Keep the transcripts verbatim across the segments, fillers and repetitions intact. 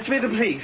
to be the police.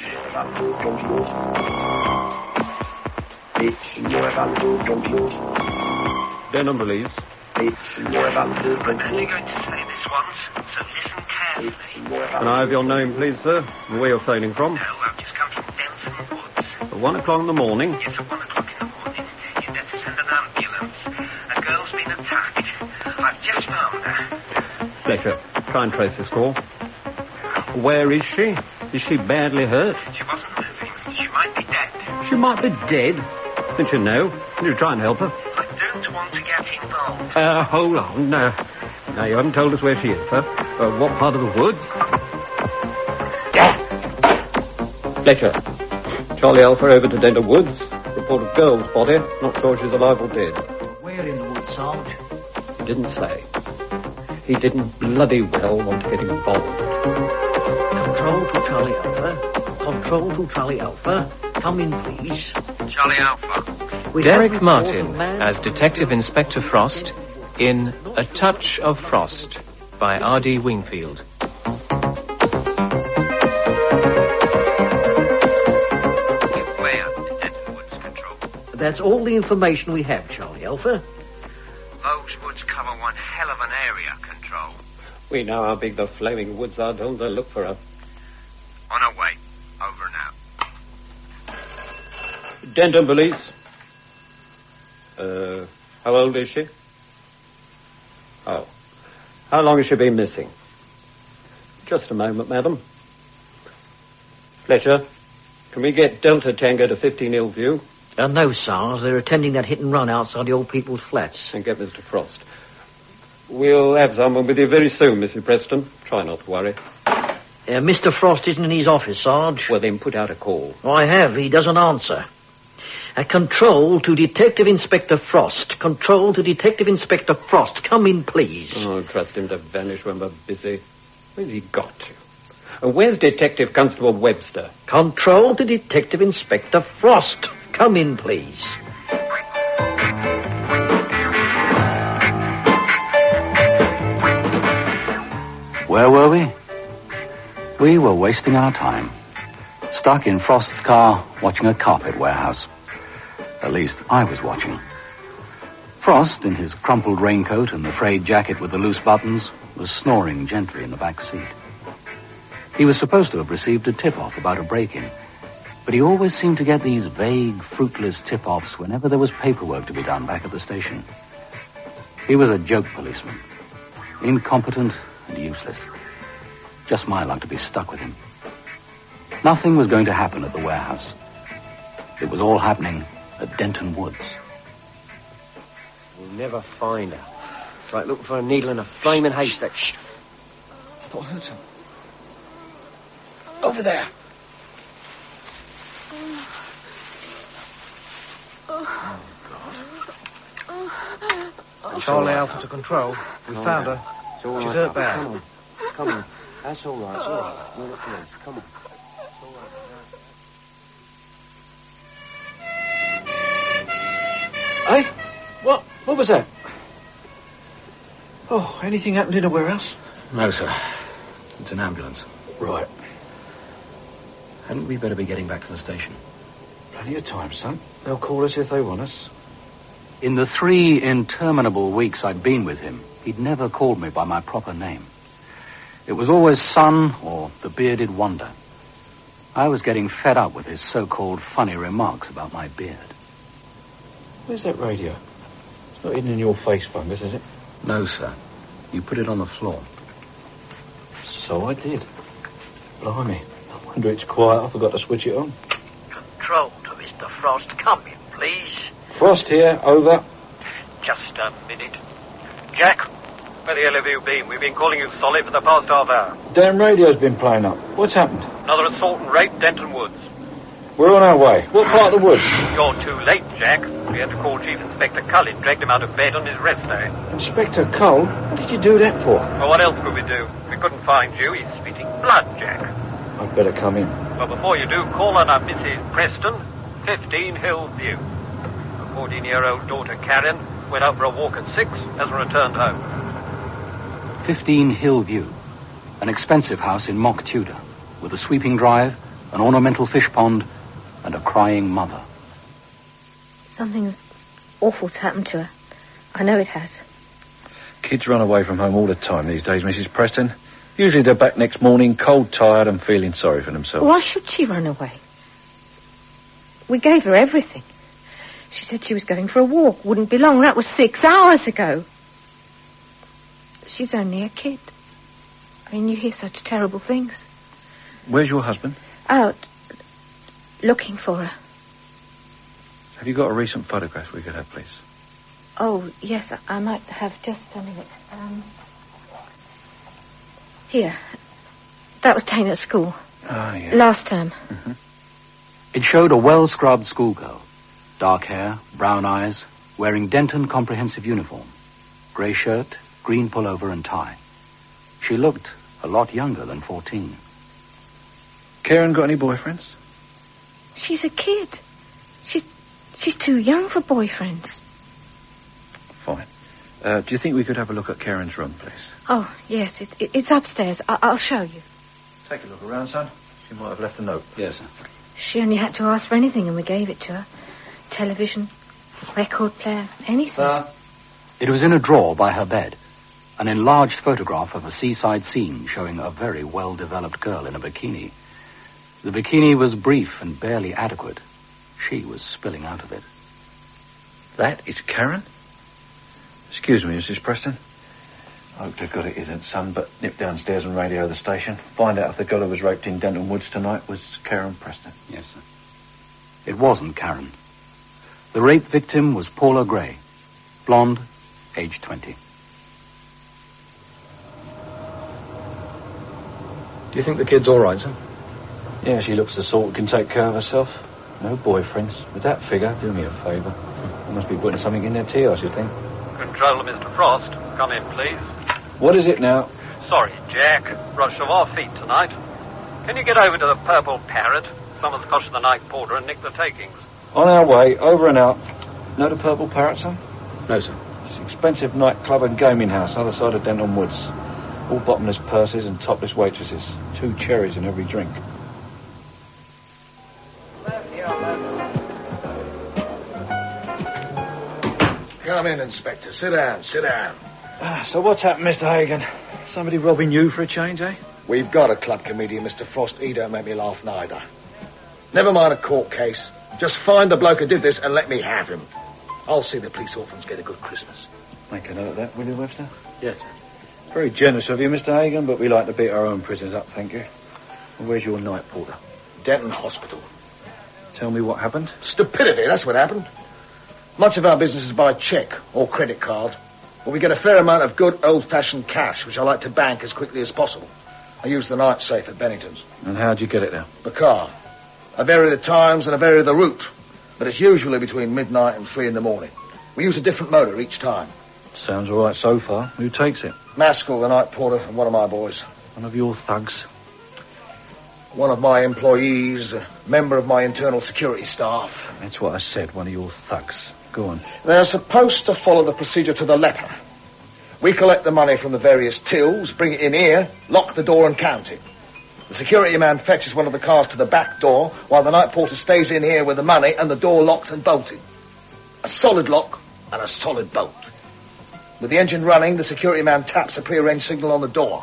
Denham Police. I'm only going to say this once, so listen carefully. Can I have your name, please, sir? And where you're phoning from? No, I've just come from Denton Woods. At one o'clock in the morning? Yes, at one o'clock in the morning. You'd better send an ambulance. A girl's been attacked. I've just found her. Fletcher, try and trace this call. Where is she? Is she badly hurt? She wasn't moving. She might be dead. She might be dead. Don't you know? Can you try and help her? I don't want to get involved. Uh, hold on. No, no, you haven't told us where she is, sir. Uh, what part of the woods? Fletcher. Charlie Alpha over to Denham Woods. Report a girl's body. Not sure she's alive or dead. Where in the woods, Sarge? He didn't say. He didn't bloody well want to get involved. Control to Charlie Alpha. Control to Charlie Alpha. Come in, please. Charlie Alpha. We Derek Martin as Detective Inspector Frost in A Touch of Frost by R D Wingfield. Where? Denton Woods Control. That's all the information we have, Charlie Alpha. Those woods cover one hell of an area, Control. We know how big the flaming woods are, don't they? Look for her. On our way. Over now. Denton Police. Uh, how old is she? Oh. How long has she been missing? Just a moment, madam. Fletcher, can we get Delta Tango to fifteen Hillview? Uh, no, Sarge. They're attending that hit and run outside the old people's flats. And get Mister Frost. We'll have someone with you very soon, Missus Preston. Try not to worry. Uh, Mister Frost isn't in his office, Sarge. Well, then put out a call. I have. He doesn't answer. Uh, control to Detective Inspector Frost. Control to Detective Inspector Frost. Come in, please. Oh, trust him to vanish when we're busy. Where's he got to? And where's Detective Constable Webster? Control to Detective Inspector Frost. Come in, please. Where were we? We were wasting our time. Stuck in Frost's car, watching a carpet warehouse. At least, I was watching. Frost, in his crumpled raincoat and the frayed jacket with the loose buttons, was snoring gently in the back seat. He was supposed to have received a tip-off about a break-in, but he always seemed to get these vague, fruitless tip-offs whenever there was paperwork to be done back at the station. He was a joke policeman, incompetent and useless. Just my luck to be stuck with him. Nothing was going to happen at the warehouse. It was all happening at Denton Woods. We'll never find her. It's like looking for a needle in a flaming haystack. Shh. I thought I heard something. Over there. Oh, God. Charlie Alpha to Control. We found her. She's right. Hurt bad. Come on. Come on. That's all right. It's all right. We're the police. Come on. It's all right. Hey? What? What was that? Oh, anything happened in the warehouse? No, sir. It's an ambulance. Right. Hadn't we better be getting back to the station? Plenty of time, son. They'll call us if they want us. In the three interminable weeks I'd been with him, he'd never called me by my proper name. It was always Son or the Bearded Wonder. I was getting fed up with his so-called funny remarks about my beard. Where's that radio? It's not hidden in your face fungus, is it? No, sir. You put it on the floor. So I did. Blimey. No wonder it's quiet. I forgot to switch it on. Control to Mister Frost. Come in, please. Frost here. Over. Just a minute. Jack, where the hell have you been? We've been calling you solid for the past half hour. Damn radio's been playing up. What's happened? Another assault and rape, Denton Woods. We're on our way. What part of the woods? You're too late, Jack. We had to call Chief Inspector Cullen, dragged him out of bed on his rest day. Inspector Cole? What did you do that for? Well, what else could we do? We couldn't find you. He's spitting blood, Jack. I'd better come in. Well, before you do, call on our Missus Preston, fifteen Hillview. Her fourteen-year-old daughter, Karen, went out for a walk at six, hasn't returned home. fifteen Hillview, an expensive house in mock Tudor, with a sweeping drive, an ornamental fish pond, and a crying mother. Something awful's happened to her. I know it has. Kids run away from home all the time these days, Missus Preston. Usually they're back next morning, cold, tired, and feeling sorry for themselves. Why should she run away? We gave her everything. She said she was going for a walk. Wouldn't be long. That was six hours ago. She's only a kid. I mean, you hear such terrible things. Where's your husband? Out. Looking for her. Have you got a recent photograph we could have, please? Oh, yes, I might have just a minute. Um, here. That was taken at school. Oh, yeah. Last term. Mm-hmm. It showed a well-scrubbed schoolgirl. Dark hair, brown eyes, wearing Denton comprehensive uniform. Grey shirt, green pullover and tie. She looked a lot younger than fourteen. Karen got any boyfriends? She's a kid. She's, she's too young for boyfriends. Fine. Uh, do you think we could have a look at Karen's room, please? Oh, yes, it, it, it's upstairs. I, I'll show you. Take a look around, son. She might have left a note. Yes, sir. She only had to ask for anything and we gave it to her. Television, record player, anything. Sir? It was in a drawer by her bed. An enlarged photograph of a seaside scene showing a very well-developed girl in a bikini. The bikini was brief and barely adequate. She was spilling out of it. That is Karen? Excuse me, Missus Preston. I hope to God it isn't, son, but nip downstairs and radio the station. Find out if the girl who was raped in Denton Woods tonight was Karen Preston. Yes, sir. It wasn't Karen. The rape victim was Paula Gray, blonde, age twenty. Do you think the kid's all right, sir? Yeah, she looks the sort who can take care of herself. No boyfriends. With that figure, do me a favour. I must be putting something in their tea, I should think. Controller, Mister Frost. Come in, please. What is it now? Sorry, Jack. Rush of our feet tonight. Can you get over to the Purple Parrot? Someone's costed the night porter and nicked the takings. On our way, over and out. Know the Purple Parrot, son? No, sir. It's an expensive nightclub and gaming house, other side of Denton Woods. All bottomless purses and topless waitresses. Two cherries in every drink. Come in, Inspector. Sit down, sit down. Ah, so what's happened, Mister Hagan? Somebody robbing you for a change, eh? We've got a club comedian, Mister Frost. He don't make me laugh neither. Never mind a court case. Just find the bloke who did this and let me have him. I'll see the police orphans get a good Christmas. Make a note of that, will you, Webster? Yes, sir. Very generous of you, Mister Hagan, but we like to beat our own prisoners up, thank you. And where's your night porter? Denton Hospital. Tell me what happened. Stupidity, that's what happened. Much of our business is by cheque or credit card. But we get a fair amount of good old-fashioned cash, which I like to bank as quickly as possible. I use the night safe at Bennington's. And how'd you get it there? The car. I vary the times and I vary the route. But it's usually between midnight and three in the morning. We use a different motor each time. Sounds all right so far. Who takes it? Maskell, the night porter, and one of my boys. One of your thugs? One of my employees, a member of my internal security staff. That's what I said, one of your thugs. Go on. They're supposed to follow the procedure to the letter. We collect the money from the various tills, bring it in here, lock the door and count it. The security man fetches one of the cars to the back door, while the night porter stays in here with the money and the door locked and bolted. A solid lock and a solid bolt. With the engine running, the security man taps a prearranged signal on the door.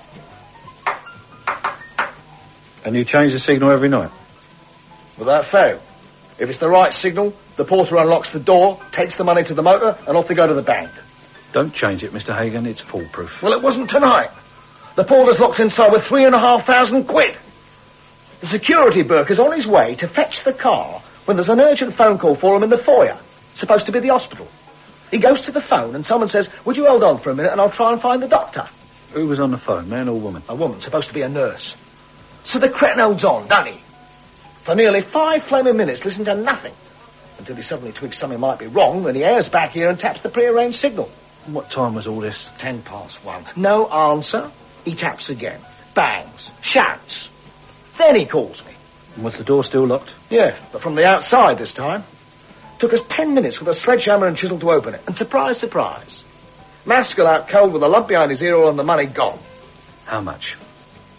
And you change the signal every night? Without fail. If it's the right signal, the porter unlocks the door, takes the money to the motor, and off they go to the bank. Don't change it, Mister Hagan. It's foolproof. Well, it wasn't tonight. The porter's locked inside with three and a half thousand quid. The security burk is on his way to fetch the car when there's an urgent phone call for him in the foyer. Supposed to be the hospital. He goes to the phone and someone says, would you hold on for a minute and I'll try and find the doctor. Who was on the phone, man or woman? A woman, supposed to be a nurse. So the cretin holds on, doesn't he? For nearly five flaming minutes, listen to nothing. Until he suddenly twigs something might be wrong, and he airs back here and taps the prearranged signal. And what time was all this? Ten past one. No answer. He taps again. Bangs. Shouts. Then he calls me. And was the door still locked? Yeah, but from the outside this time. Took us ten minutes with a sledgehammer and chisel to open it. And surprise, surprise. Maskell out cold with a lump behind his ear, all and the money gone. How much?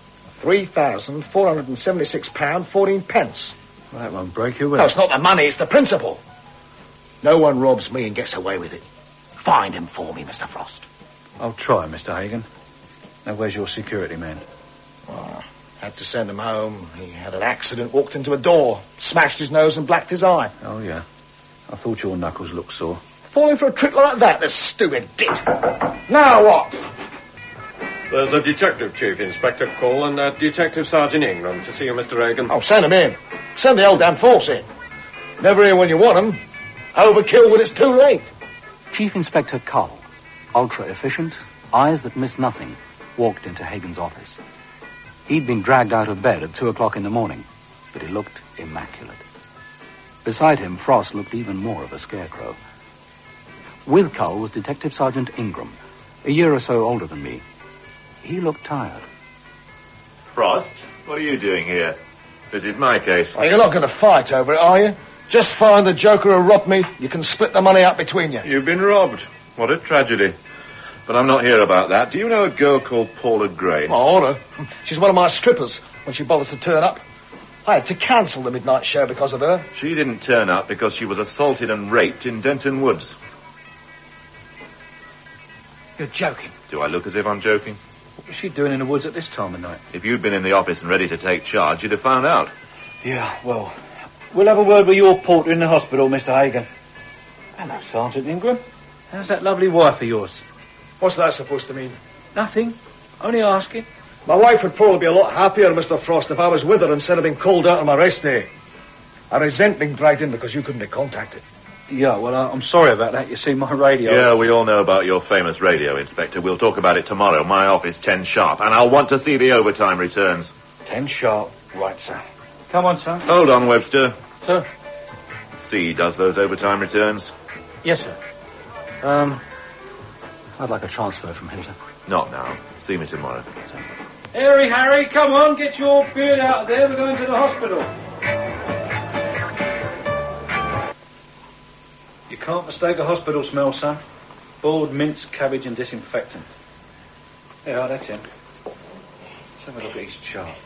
three thousand four hundred and seventy-six pounds fourteen pence. Well, that won't break you, will No, it? it's not the money, it's the principle. No one robs me and gets away with it. Find him for me, Mister Frost. I'll try, Mister Hagan. Now, where's your security man? Oh, had to send him home. He had an accident, walked into a door, smashed his nose and blacked his eye. Oh, yeah. I thought your knuckles looked sore. Falling for a trick like that, this stupid git. Now what? There's a detective chief, Inspector Cole, and uh, Detective Sergeant Ingram to see you, Mister Hagan. Oh, send him in. Send the old damn force in. Never here when you want him. Overkill when it's too late. Chief Inspector Cull, ultra-efficient, eyes that miss nothing, walked into Hagan's office. He'd been dragged out of bed at two o'clock in the morning, but he looked immaculate. Beside him, Frost looked even more of a scarecrow. With Cull was Detective Sergeant Ingram, a year or so older than me. He looked tired. Frost, what are you doing here? This is my case. Oh, you're not going to fight over it, are you? Just find the joker who robbed me. You can split the money up between you. You've been robbed. What a tragedy. But I'm not here about that. Do you know a girl called Paula Gray? I ought to. She's one of my strippers when she bothers to turn up. I had to cancel the midnight show because of her. She didn't turn up because she was assaulted and raped in Denton Woods. You're joking. Do I look as if I'm joking? What was she doing in the woods at this time of night? If you'd been in the office and ready to take charge, you'd have found out. Yeah, well, we'll have a word with your porter in the hospital, Mister Hagan. Hello, Sergeant Ingram. How's that lovely wife of yours? What's that supposed to mean? Nothing. Only asking. My wife would probably be a lot happier, Mister Frost, if I was with her instead of being called out on my rest day. I resent being dragged in because you couldn't be contacted. Yeah, well, I'm sorry about that. You see, my radio... Yeah, we all know about your famous radio, Inspector. We'll talk about it tomorrow. My office, ten sharp. And I'll want to see the overtime returns. Ten sharp. Right, sir. Come on, sir. Hold on, Webster. Sir? C does those overtime returns? Yes, sir. Um, I'd like a transfer from him, sir. Not now. See me tomorrow. Harry, Harry, come on. Get your beard out of there. We're going to the hospital. You can't mistake a hospital smell, son. Boiled mince, cabbage and disinfectant. There are, that's him. Let's have a look at his chart.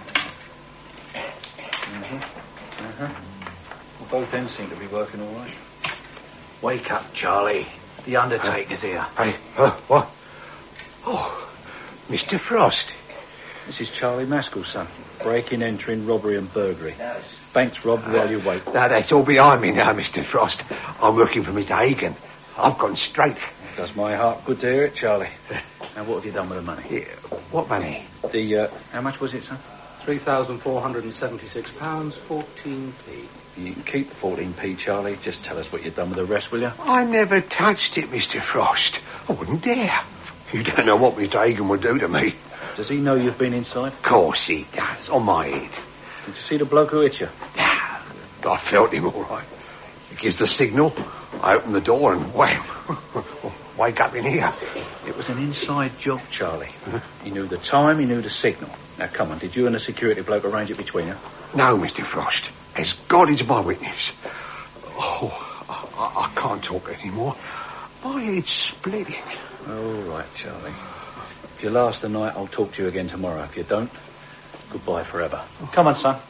Mm-hmm. Uh-huh. Well, both ends seem to be working all right. Wake up, Charlie. The Undertaker's here. Hey, uh, what? Oh, Mister Frost. This is Charlie Maskell's son. Breaking, entering, robbery and burglary. Banks robbed while you wait. Now, that's all behind me now, Mister Frost. I'm working for Mister Hagan. I've gone straight. It does my heart good to hear it, Charlie. Now, what have you done with the money? Yeah, what money? The, uh, how much was it, son? Three thousand four hundred and seventy-six pounds fourteen p. You can keep the fourteen p, Charlie. Just tell us what you've done with the rest, will you? I never touched it, Mister Frost. I wouldn't dare. You don't know what Mister Hagan would do to me. Does he know you've been inside? Of course he does, on my head. Did you see the bloke who hit you? Yeah, I felt him all right. He gives the signal. I open the door and wham! Wake up in here. It was an inside job, Charlie. Huh? He knew the time, he knew the signal. Now, come on, did you and the security bloke arrange it between you? No, Mister Frost. As God is my witness. Oh, I, I can't talk anymore. My head's splitting. All right, Charlie. If you last the night, I'll talk to you again tomorrow. If you don't, goodbye forever. Come on, son.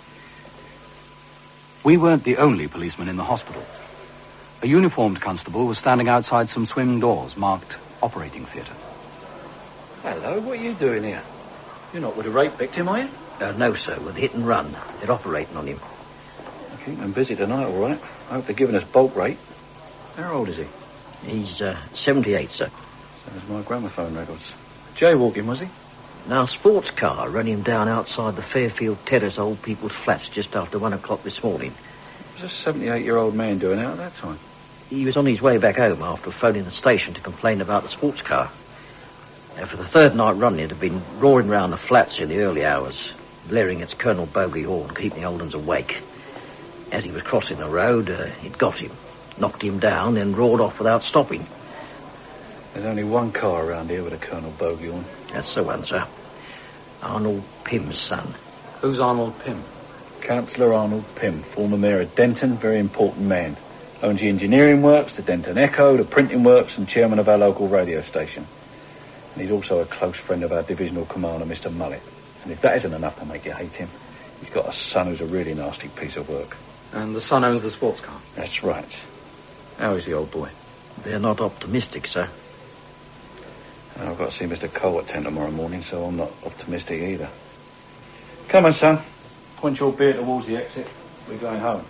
We weren't the only policemen in the hospital. A uniformed constable was standing outside some swing doors marked operating theatre. Hello, what are you doing here? You're not with a rape victim, are you? Uh, no, sir, with hit and run. They're operating on him. I keep them busy tonight, all right. I hope they're giving us bulk rate. How old is he? He's uh, seventy-eight, sir. So is my gramophone records. Jaywalking, was he? Now, a sports car ran him down outside the Fairfield Terrace Old People's Flats just after one o'clock this morning. What was a seventy-eight-year-old man doing out at that time? He was on his way back home after phoning the station to complain about the sports car. Now, for the third night running, it had been roaring round the flats in the early hours, blaring its Colonel Bogey horn, keeping the old uns awake. As he was crossing the road, uh, it got him, knocked him down, then roared off without stopping. There's only one car around here with a Colonel Bogey horn. That's the one, sir. Arnold Pym's son. Who's Arnold Pym? Councillor Arnold Pym, former mayor of Denton, very important man. Owns the engineering works, the Denton Echo, the printing works, and chairman of our local radio station. And he's also a close friend of our divisional commander, Mister Mullet. And if that isn't enough to make you hate him, he's got a son who's a really nasty piece of work. And the son owns the sports car? That's right. How is the old boy? They're not optimistic, sir. I've got to see Mister Cole at ten tomorrow morning, so I'm not optimistic either. Come on, son. Point your beer towards the exit. We're going home.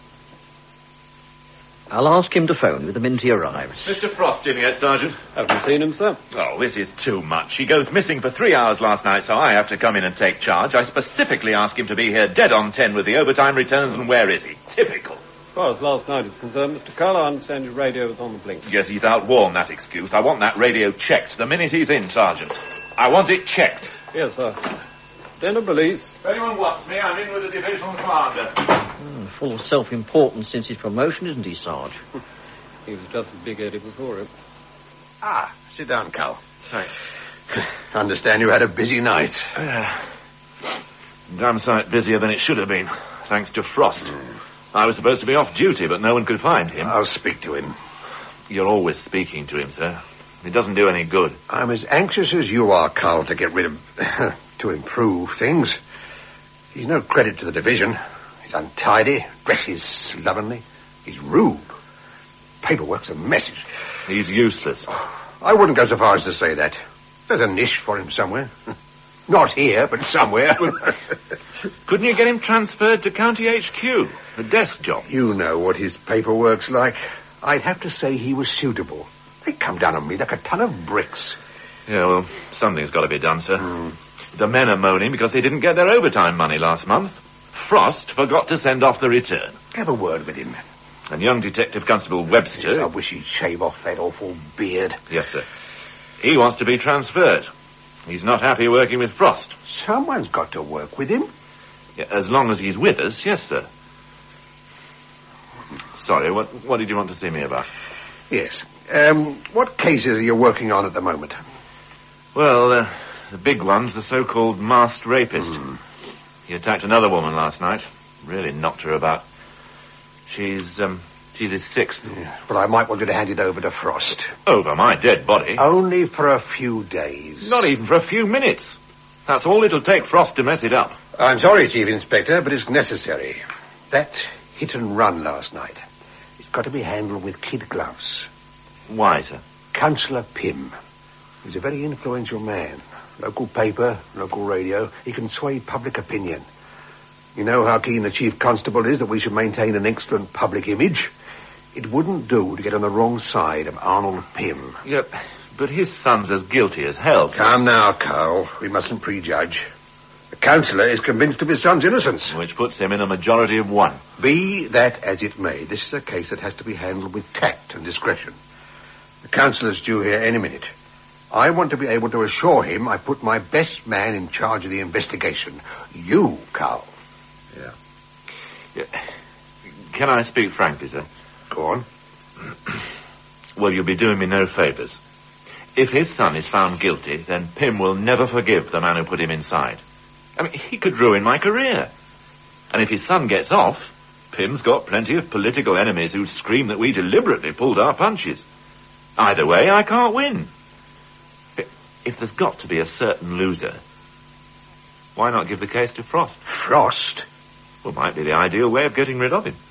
I'll ask him to phone me the minute he arrives. Mister Frost in yet, Sergeant? Haven't seen him, sir. Oh, this is too much. He goes missing for three hours last night, so I have to come in and take charge. I specifically asked him to be here dead on ten with the overtime returns, and where is he? Typical. As far as last night is concerned, Mister Cole, I understand your radio was on the blink. Yes, he's outworn that excuse. I want that radio checked the minute he's in, Sergeant. I want it checked. Yes, sir. Denver Police. If anyone wants me, I'm in with the divisional commander. Mm, full of self-importance since his promotion, isn't he, Sarge? He was just as big-headed before him. Ah, sit down, Cal. Thanks. Understand you had a busy night. Uh, damn sight busier than it should have been, thanks to Frost. Mm. I was supposed to be off duty, but no one could find him. I'll speak to him. You're always speaking to him, sir. It doesn't do any good. I'm as anxious as you are, Carl, to get rid of... to improve things. He's no credit to the division. He's untidy, dresses slovenly. He's rude. Paperwork's a mess. He's useless. I wouldn't go so far as to say that. There's a niche for him somewhere. Not here, but somewhere. Couldn't you get him transferred to County H Q? A desk job. You know what his paperwork's like. I'd have to say he was suitable. They come down on me like a ton of bricks. Yeah, well, something's got to be done, sir. Mm. The men are moaning because they didn't get their overtime money last month. Frost forgot to send off the return. Have a word with him. And young Detective Constable Webster... Yes, I wish he'd shave off that awful beard. Yes, sir. He wants to be transferred. He's not happy working with Frost. Someone's got to work with him. Yeah, as long as he's with us, yes, sir. Sorry, what what did you want to see me about? Yes. Um, what cases are you working on at the moment? Well, uh, the big one's the so-called masked rapist. Mm. He attacked another woman last night. Really knocked her about. She's, um, she's his sixth. Yeah. Well, I might want you to hand it over to Frost. Over my dead body? Only for a few days. Not even for a few minutes. That's all it'll take Frost to mess it up. I'm sorry, Chief Inspector, but it's necessary. That hit and run last night, it's got to be handled with kid gloves. Why, sir? Councillor Pym. He's a very influential man. Local paper, local radio. He can sway public opinion. You know how keen the Chief Constable is that we should maintain an excellent public image. It wouldn't do to get on the wrong side of Arnold Pym. Yep, but his son's as guilty as hell. Calm now, Carl. We mustn't prejudge. The councillor is convinced of his son's innocence. Which puts him in a majority of one. Be that as it may, this is a case that has to be handled with tact and discretion. The councillor's due here any minute. I want to be able to assure him I put my best man in charge of the investigation. You, Carl. Yeah. yeah. Can I speak frankly, sir? Go on. Well, you'll be doing me no favours. If his son is found guilty, then Pym will never forgive the man who put him inside. I mean, he could ruin my career. And if his son gets off, Pym's got plenty of political enemies who'd scream that we deliberately pulled our punches. Either way, I can't win. If there's got to be a certain loser, why not give the case to Frost? Frost? Well, might be the ideal way of getting rid of him.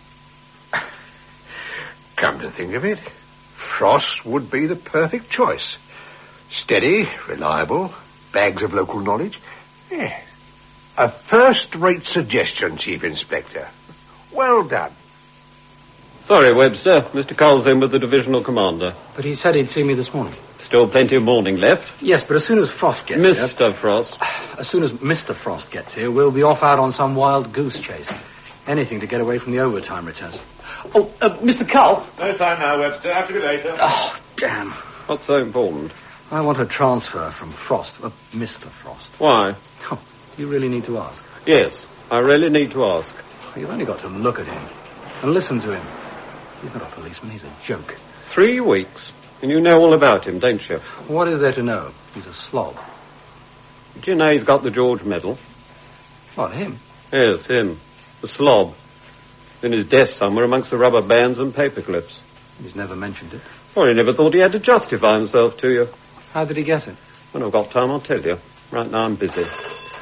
Come to think of it, Frost would be the perfect choice. Steady, reliable, bags of local knowledge. Yes. A first-rate suggestion, Chief Inspector. Well done. Sorry, Webster. Mister Cole's in with the divisional commander. But he said he'd see me this morning. Still plenty of morning left. Yes, but as soon as Frost gets Mister here... Mister Frost. As soon as Mister Frost gets here, we'll be off out on some wild goose chase. Anything to get away from the overtime returns. Oh, uh, Mister Cole. No time now, Webster. Have to be later. Oh, damn. What's so important? I want a transfer from Frost, uh, Mister Frost. Why? Oh, you really need to ask. Yes, I really need to ask. You've only got to look at him and listen to him. He's not a policeman, he's a joke. Three weeks, and you know all about him, don't you? What is there to know? He's a slob. Do you know he's got the George Medal? What, him? Yes, him. The slob. In his desk somewhere amongst the rubber bands and paper clips. He's never mentioned it. Well, he never thought he had to justify himself to you. How did he get it? When I've got time, I'll tell you. Right now, I'm busy.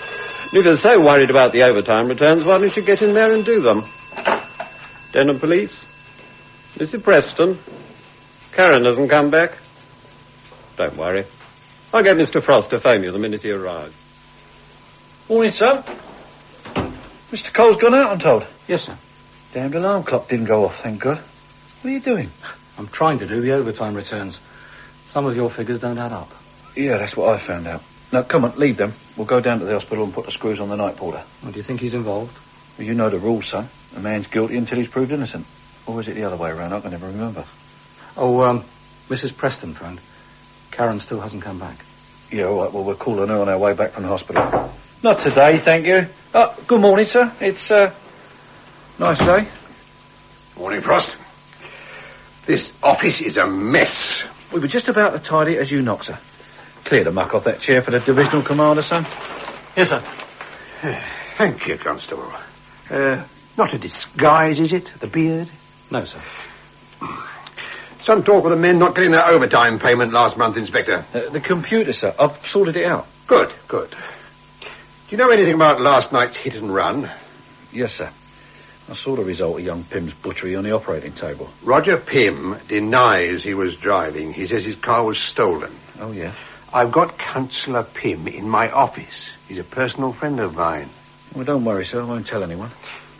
If you're so worried about the overtime returns, why don't you get in there and do them? Denham Police? Missus Preston? Karen hasn't come back? Don't worry. I'll get Mister Frost to phone you the minute he arrives. Morning, sir. Mister Cole's gone out, I'm told. Yes, sir. Damned alarm clock didn't go off, thank God. What are you doing? I'm trying to do the overtime returns. Some of your figures don't add up. Yeah, that's what I found out. Now, come on, leave them. We'll go down to the hospital and put the screws on the night porter. Well, do you think he's involved? Well, you know the rules, son. A man's guilty until he's proved innocent. Or is it the other way around? I can never remember. Oh, um, Missus Preston phoned. Karen still hasn't come back. Yeah, all right. Well, we're calling her on our way back from the hospital. Not today, thank you. Oh, good morning, sir. It's, uh, nice day. Morning, Frost. This office is a mess. We were just about to tidy it as you knocked, sir. Clear the muck off that chair for the divisional commander, son. Yes, sir. Thank you, Constable. Uh, not a disguise, is it? The beard? No, sir. Some talk of the men not getting their overtime payment last month, Inspector. Uh, the computer, sir. I've sorted it out. Good, good. Do you know anything about last night's hit and run? Yes, sir. I saw the result of young Pym's butchery on the operating table. Roger Pym denies he was driving. He says his car was stolen. Oh, yeah? I've got Councillor Pym in my office. He's a personal friend of mine. Well, don't worry, sir. I won't tell anyone.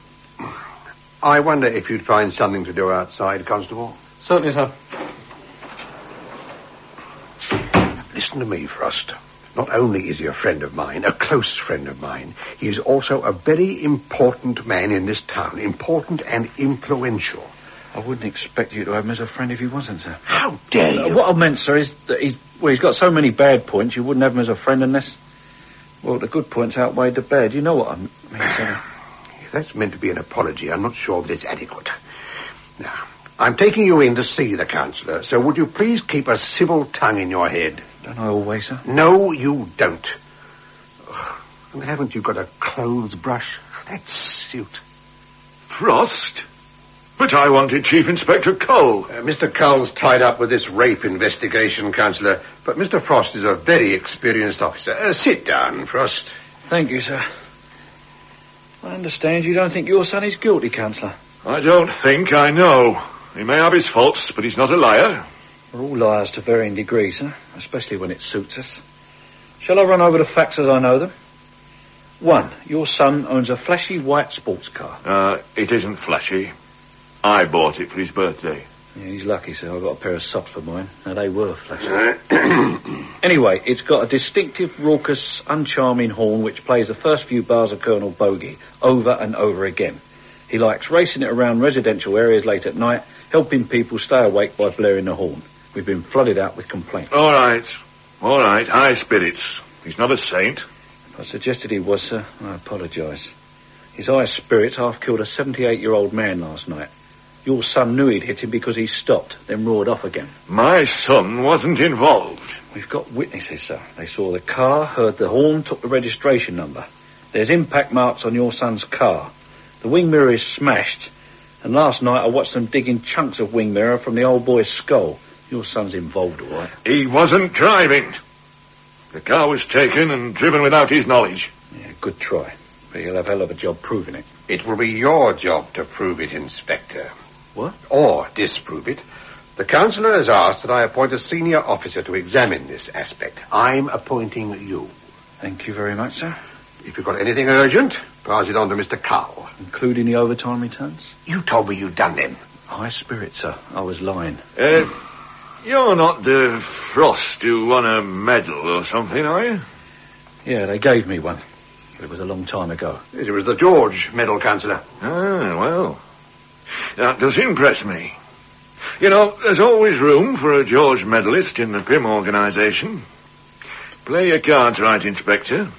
I wonder if you'd find something to do outside, Constable. Certainly, sir. Listen to me, Frost. Not only is he a friend of mine, a close friend of mine, he is also a very important man in this town. Important and influential. I wouldn't expect you to have him as a friend if he wasn't, sir. How dare you? Uh, what I meant, sir, is that he's, well, he's got so many bad points, you wouldn't have him as a friend unless, well, the good points outweighed the bad. You know what I mean, sir? If that's meant to be an apology, I'm not sure that it's adequate. Now, I'm taking you in to see the councillor, so would you please keep a civil tongue in your head? Don't I always, sir? No, you don't. Oh, and haven't you got a clothes brush? That suit. Frost? But I wanted Chief Inspector Cole. Uh, Mister Cole's tied up with this rape investigation, Councillor, but Mister Frost is a very experienced officer. Uh, sit down, Frost. Thank you, sir. I understand you don't think your son is guilty, Councillor. I don't think, I know. He may have his faults, but he's not a liar. We're all liars to varying degrees, sir, especially when it suits us. Shall I run over the facts as I know them? One, your son owns a flashy white sports car. Uh, it isn't flashy. I bought it for his birthday. Yeah, he's lucky, sir. I got a pair of socks for mine. Now, they were flashy. Anyway, it's got a distinctive, raucous, uncharming horn which plays the first few bars of Colonel Bogey over and over again. He likes racing it around residential areas late at night, helping people stay awake by blaring the horn. We've been flooded out with complaints. All right. All right. High spirits. He's not a saint. If I suggested he was, sir, I apologise. His high spirits half killed a seventy-eight-year-old man last night. Your son knew he'd hit him because he stopped, then roared off again. My son wasn't involved. We've got witnesses, sir. They saw the car, heard the horn, took the registration number. There's impact marks on your son's car. The wing mirror is smashed. And last night I watched them digging chunks of wing mirror from the old boy's skull. Your son's involved, all right? He wasn't driving. The car was taken and driven without his knowledge. Yeah, good try. But you'll have a hell of a job proving it. It will be your job to prove it, Inspector. What? Or disprove it. The councillor has asked that I appoint a senior officer to examine this aspect. I'm appointing you. Thank you very much, sir. If you've got anything urgent, pass it on to Mister Cowell. Including the overtime returns? You told me you'd done them. High spirit, sir. I was lying. Uh, you're not the Frost who won a medal or something, are you? Yeah, they gave me one. But it was a long time ago. It was the George Medal, Councillor. Ah, well. That does impress me. You know, there's always room for a George medalist in the Pym organisation. Play your cards right, Inspector.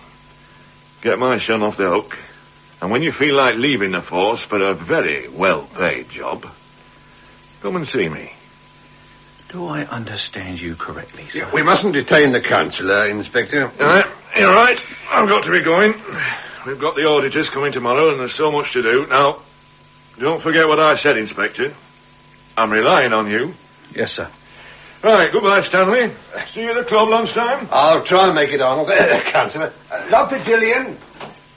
Get my son off the hook. And when you feel like leaving the force for a very well-paid job, come and see me. Do I understand you correctly, sir? Yeah, we mustn't detain the councillor, Inspector. All right, you're right. I've got to be going. We've got the auditors coming tomorrow, and there's so much to do. Now, don't forget what I said, Inspector. I'm relying on you. Yes, sir. Right, goodbye, Stanley. See you at the club lunchtime. I'll try and make it, Arnold. Uh, Councillor. Uh, love for Gillian.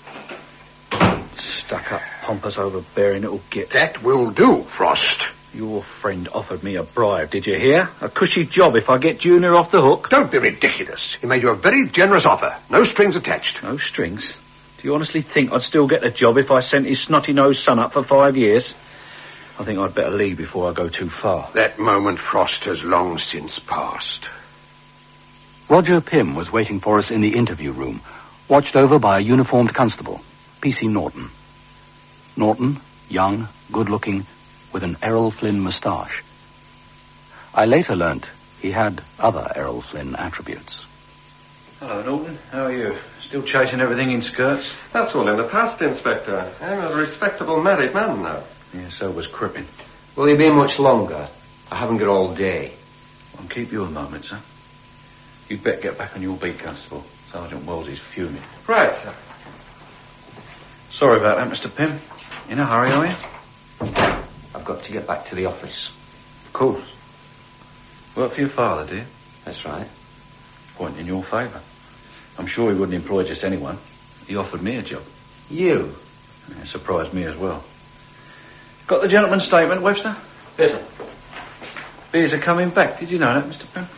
Stuck-up, pompous, overbearing little git. That will do, Frost. Your friend offered me a bribe, did you hear? A cushy job if I get Junior off the hook. Don't be ridiculous. He made you a very generous offer. No strings attached. No strings? Do you honestly think I'd still get the job if I sent his snotty-nosed son up for five years? I think I'd better leave before I go too far. That moment, Frost, has long since passed. Roger Pym was waiting for us in the interview room, watched over by a uniformed constable, P C Norton. Norton, young, good-looking, with an Errol Flynn moustache. I later learnt he had other Errol Flynn attributes. Hello, Norton. How are you? Still chasing everything in skirts? That's all in the past, Inspector. I'm a respectable married man now. Yeah, so was Crippen. Will you be much longer? I haven't got all day. I'll keep you a moment, sir. You'd better get back on your beat, Constable. Sergeant Wells is fuming. Right, sir. Sorry about that, Mister Pym. In a hurry, are you? I've got to get back to the office. Of course. Work for your father, do you? That's right. Point in your favour. I'm sure he wouldn't employ just anyone. He offered me a job. You? Yeah, surprised me as well. Got the gentleman's statement, Webster? Yes, sir. Beers are coming back. Did you know that, Mister Pym?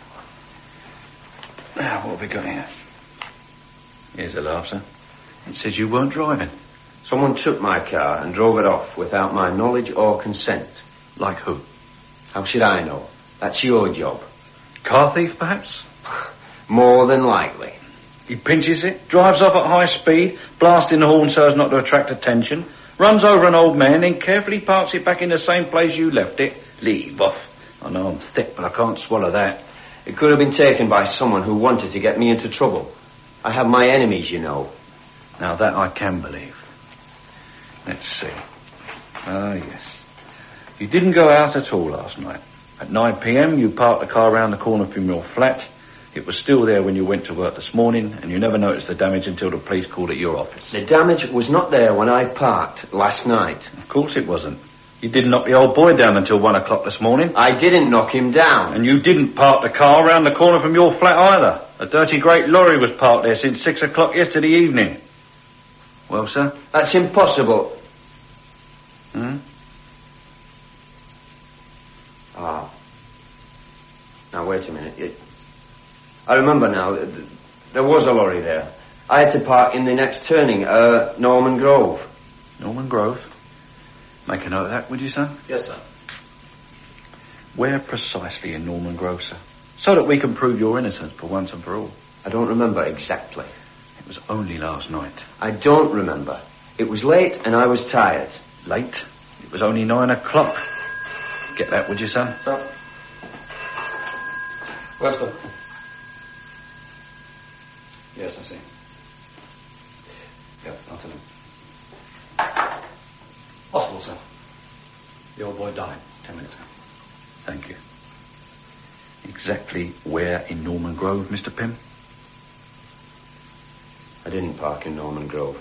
Now, what have we got here? Here's a laugh, sir. It says you weren't driving. Someone took my car and drove it off without my knowledge or consent. Like who? How should I know? That's your job. Car thief, perhaps? More than likely. He pinches it, drives off at high speed, blasting the horn so as not to attract attention, runs over an old man, then carefully parks it back in the same place you left it. Leave off. I know I'm thick, but I can't swallow that. It could have been taken by someone who wanted to get me into trouble. I have my enemies, you know. Now that I can believe. Let's see. Ah, yes. You didn't go out at all last night. At nine p.m. you parked the car round the corner from your flat. It was still there when you went to work this morning, and you never noticed the damage until the police called at your office. The damage was not there when I parked last night. Of course it wasn't. You didn't knock the old boy down until one o'clock this morning. I didn't knock him down. And you didn't park the car round the corner from your flat either. A dirty great lorry was parked there since six o'clock yesterday evening. Well, sir? That's impossible. Hmm? Ah. Now, wait a minute. It, I remember now. There was a lorry there. I had to park in the next turning, uh, Norman Grove. Norman Grove? Make a note of that, would you, sir? Yes, sir. Where precisely in Norman Grove, sir? So that we can prove your innocence for once and for all. I don't remember exactly. It was only last night. I don't remember. It was late and I was tired. Late? It was only nine o'clock. Get that, would you, son? Sir. Webster. Yes, I see. Yep, I'll tell him. Hospital, sir. The old boy died ten minutes ago. Thank you. Exactly where in Norman Grove, Mister Pym? I didn't park in Norman Grove.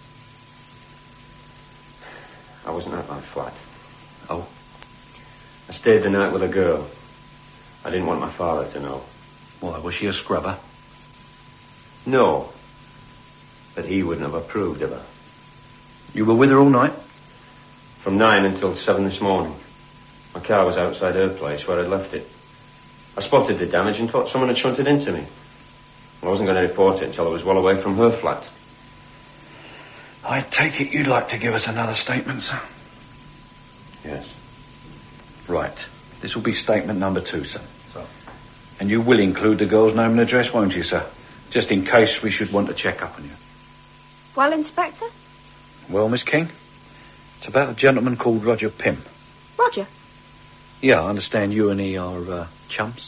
I wasn't at my flat. Oh? I stayed the night with a girl. I didn't want my father to know. Why, was she a scrubber? No. But he wouldn't have approved of her. You were with her all night? From nine until seven this morning. My car was outside her place where I'd left it. I spotted the damage and thought someone had shunted into me. I wasn't going to report it until I was well away from her flat. I take it you'd like to give us another statement, sir? Yes. Right. This will be statement number two, sir. So. And you will include the girl's name and address, won't you, sir? Just in case we should want to check up on you. Well, Inspector? Well, Miss King? It's about a gentleman called Roger Pym. Roger? Yeah, I understand you and he are, uh, chums.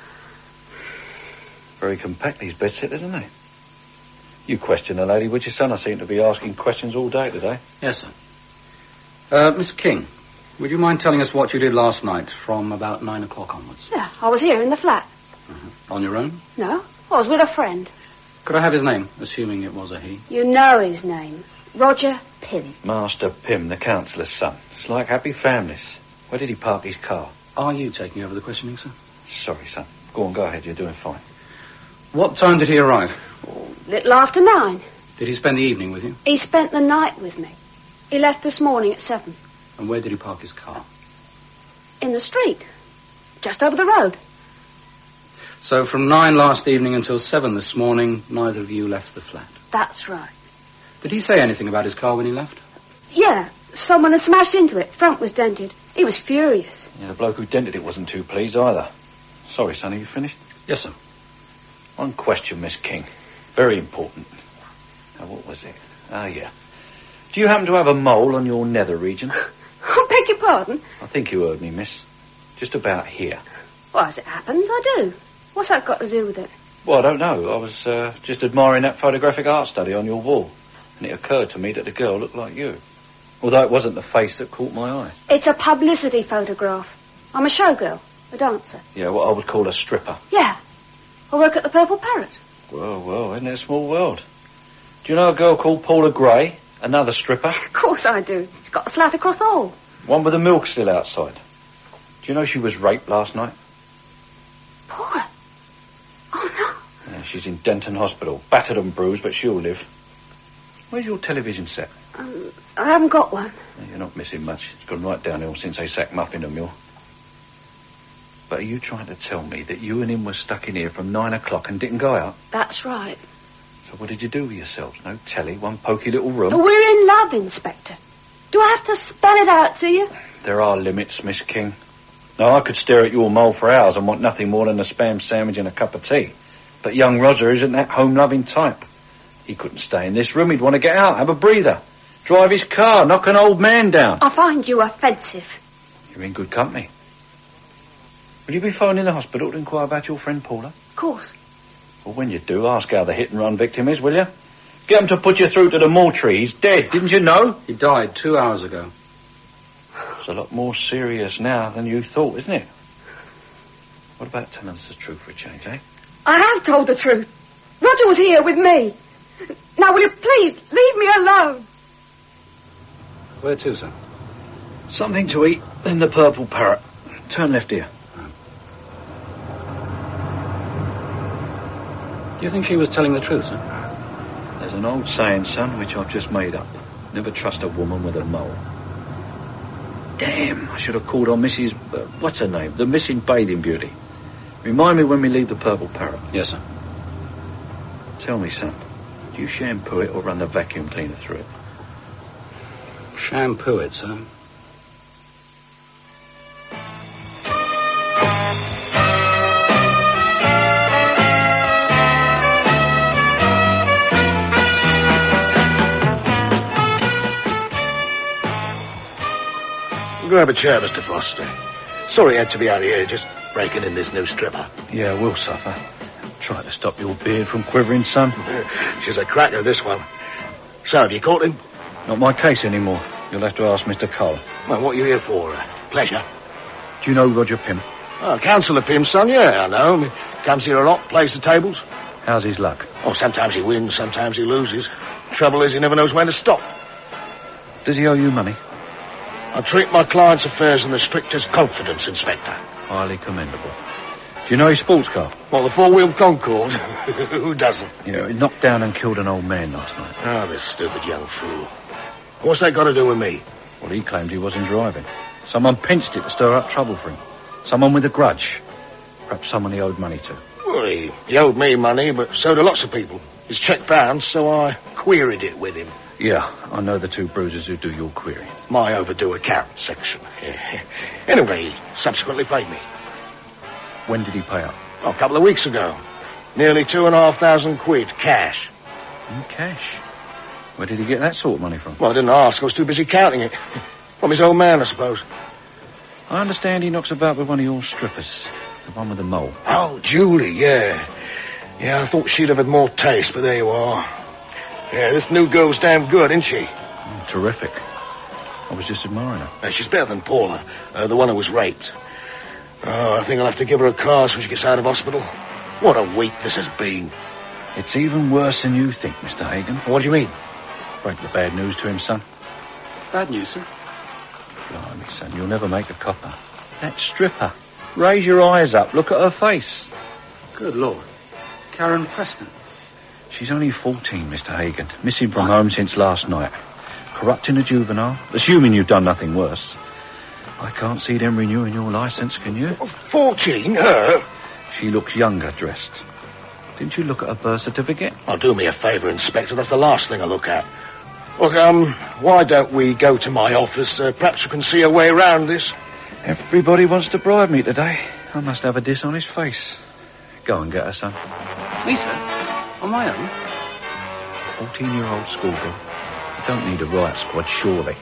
Very compact, these bedsitters, isn't they? You question the lady, would you, son? I seem to be asking questions all day today. Yes, sir. Uh, Miss King, would you mind telling us what you did last night from about nine o'clock onwards? Yeah, I was here in the flat. Uh-huh. On your own? No, I was with a friend. Could I have his name, assuming it was a he? You know his name. Roger Pym. Master Pym, the councillor's son. It's like happy families. Where did he park his car? Are you taking over the questioning, sir? Sorry, son. Go on, go ahead. You're doing fine. What time did he arrive? Oh, little after nine. Did Did he spend the evening with you? He spent the night with me. He left this morning at seven. And where did he park his car? In the street. Just over the road. So from nine last evening until seven this morning, neither of you left the flat? That's right. Did he say anything about his car when he left? Yeah, someone had smashed into it. Front was dented. He was furious. Yeah, the bloke who dented it wasn't too pleased either. Sorry, son, are you finished? Yes, sir. One question, Miss King. Very important. Now, what was it? Ah, yeah. Do you happen to have a mole on your nether region? I beg your pardon? I think you heard me, miss. Just about here. Well, as it happens, I do. What's that got to do with it? Well, I don't know. I was uh, just admiring that photographic art study on your wall. And it occurred to me that the girl looked like you. Although it wasn't the face that caught my eye. It's a publicity photograph. I'm a showgirl, a dancer. Yeah, what I would call a stripper. Yeah. I work at the Purple Parrot. Well, well, isn't it a small world? Do you know a girl called Paula Gray? Another stripper? Of course I do. She's got a flat across the hall. One with the milk still outside. Do you know she was raped last night? Paula? Oh, no. Yeah, she's in Denton Hospital. Battered and bruised, but she'll live. Where's your television set? Um, I haven't got one. You're not missing much. It's gone right downhill since they sacked Muff in the mill. But are you trying to tell me that you and him were stuck in here from nine o'clock and didn't go out? That's right. So what did you do with yourselves? No telly, one poky little room? But we're in love, Inspector. Do I have to spell it out to you? There are limits, Miss King. Now, I could stare at your mole for hours and want nothing more than a spam sandwich and a cup of tea. But young Roger isn't that home-loving type. He couldn't stay in this room. He'd want to get out, have a breather, drive his car, knock an old man down. I find you offensive. You're in good company. Will you be phoning the hospital to inquire about your friend Paula? Of course. Well, when you do, ask how the hit-and-run victim is, will you? Get him to put you through to the mortuary. He's dead, didn't you know? He died two hours ago. It's a lot more serious now than you thought, isn't it? What about telling us the truth for a change, eh? I have told the truth. Roger was here with me. Now, will you please leave me alone? Where to, sir? Something to eat in the Purple Parrot. Turn left here. Do you think she was telling the truth, sir? There's an old saying, son, which I've just made up. Never trust a woman with a mole. Damn, I should have called on Missus Uh, what's her name? The missing bathing beauty. Remind me when we leave the Purple Parrot. Yes, sir. Tell me, son, do you shampoo it or run the vacuum cleaner through it? Shampoo it, sir. Grab a chair, Mister Foster. Sorry I had to be out here, just breaking in this new stripper. Yeah, we'll suffer. Try to stop your beard from quivering, son. She's a cracker, this one. So, have you caught him? Not my case anymore. You'll have to ask Mister Cole. Well, what are you here for? Uh, pleasure. Do you know Roger Pym? Oh, Councillor Pym, son, yeah, I know him. He comes here a lot, plays the tables. How's his luck? Oh, sometimes he wins, sometimes he loses. Trouble is, he never knows when to stop. Does he owe you money? I treat my clients' affairs in the strictest confidence, Inspector. Highly commendable. Do you know his sports car? Well, the four-wheel Concorde. Who doesn't? Yeah, he knocked down and killed an old man last night. Oh, this stupid young fool. What's that got to do with me? Well, he claimed he wasn't driving. Someone pinched it to stir up trouble for him. Someone with a grudge. Perhaps someone he owed money to. Well, he, he owed me money, but so do lots of people. His cheque bounced, so I queried it with him. Yeah, I know the two bruisers who do your query. My overdue account section. Yeah. Anyway, he subsequently paid me. When did he pay up? Oh, a couple of weeks ago. Nearly two and a half thousand quid, cash. In cash? Where did he get that sort of money from? Well, I didn't ask. I was too busy counting it. From his old man, I suppose. I understand he knocks about with one of your strippers. The one with the mole. Oh, Julie, yeah. Yeah, I thought she'd have had more taste, but there you are. Yeah, this new girl's damn good, isn't she? Mm, terrific. I was just admiring her. Uh, she's better than Paula, uh, the one who was raped. Oh, I think I'll have to give her a car so she gets out of hospital. What a week this has been. It's even worse than you think, Mister Hagen. What do you mean? Break the bad news to him, son. Bad news, sir? Blimey, son, you'll never make a copper. That stripper. Raise your eyes up. Look at her face. Good Lord. Karen Preston. She's only fourteen, Mister Hagan. Missing from home since last night. Corrupting a juvenile. Assuming you've done nothing worse. I can't see them renewing your licence, can you? Fourteen? Her? She looks younger dressed. Didn't you look at her birth certificate? Oh, do me a favour, Inspector. That's the last thing I look at. Look, um, why don't we go to my office? Uh, perhaps we can see a way around this. Everybody wants to bribe me today. I must have a dishonest face. Go and get her, son. Me, sir? On my own? Fourteen-year-old schoolgirl. You don't need a riot squad, surely.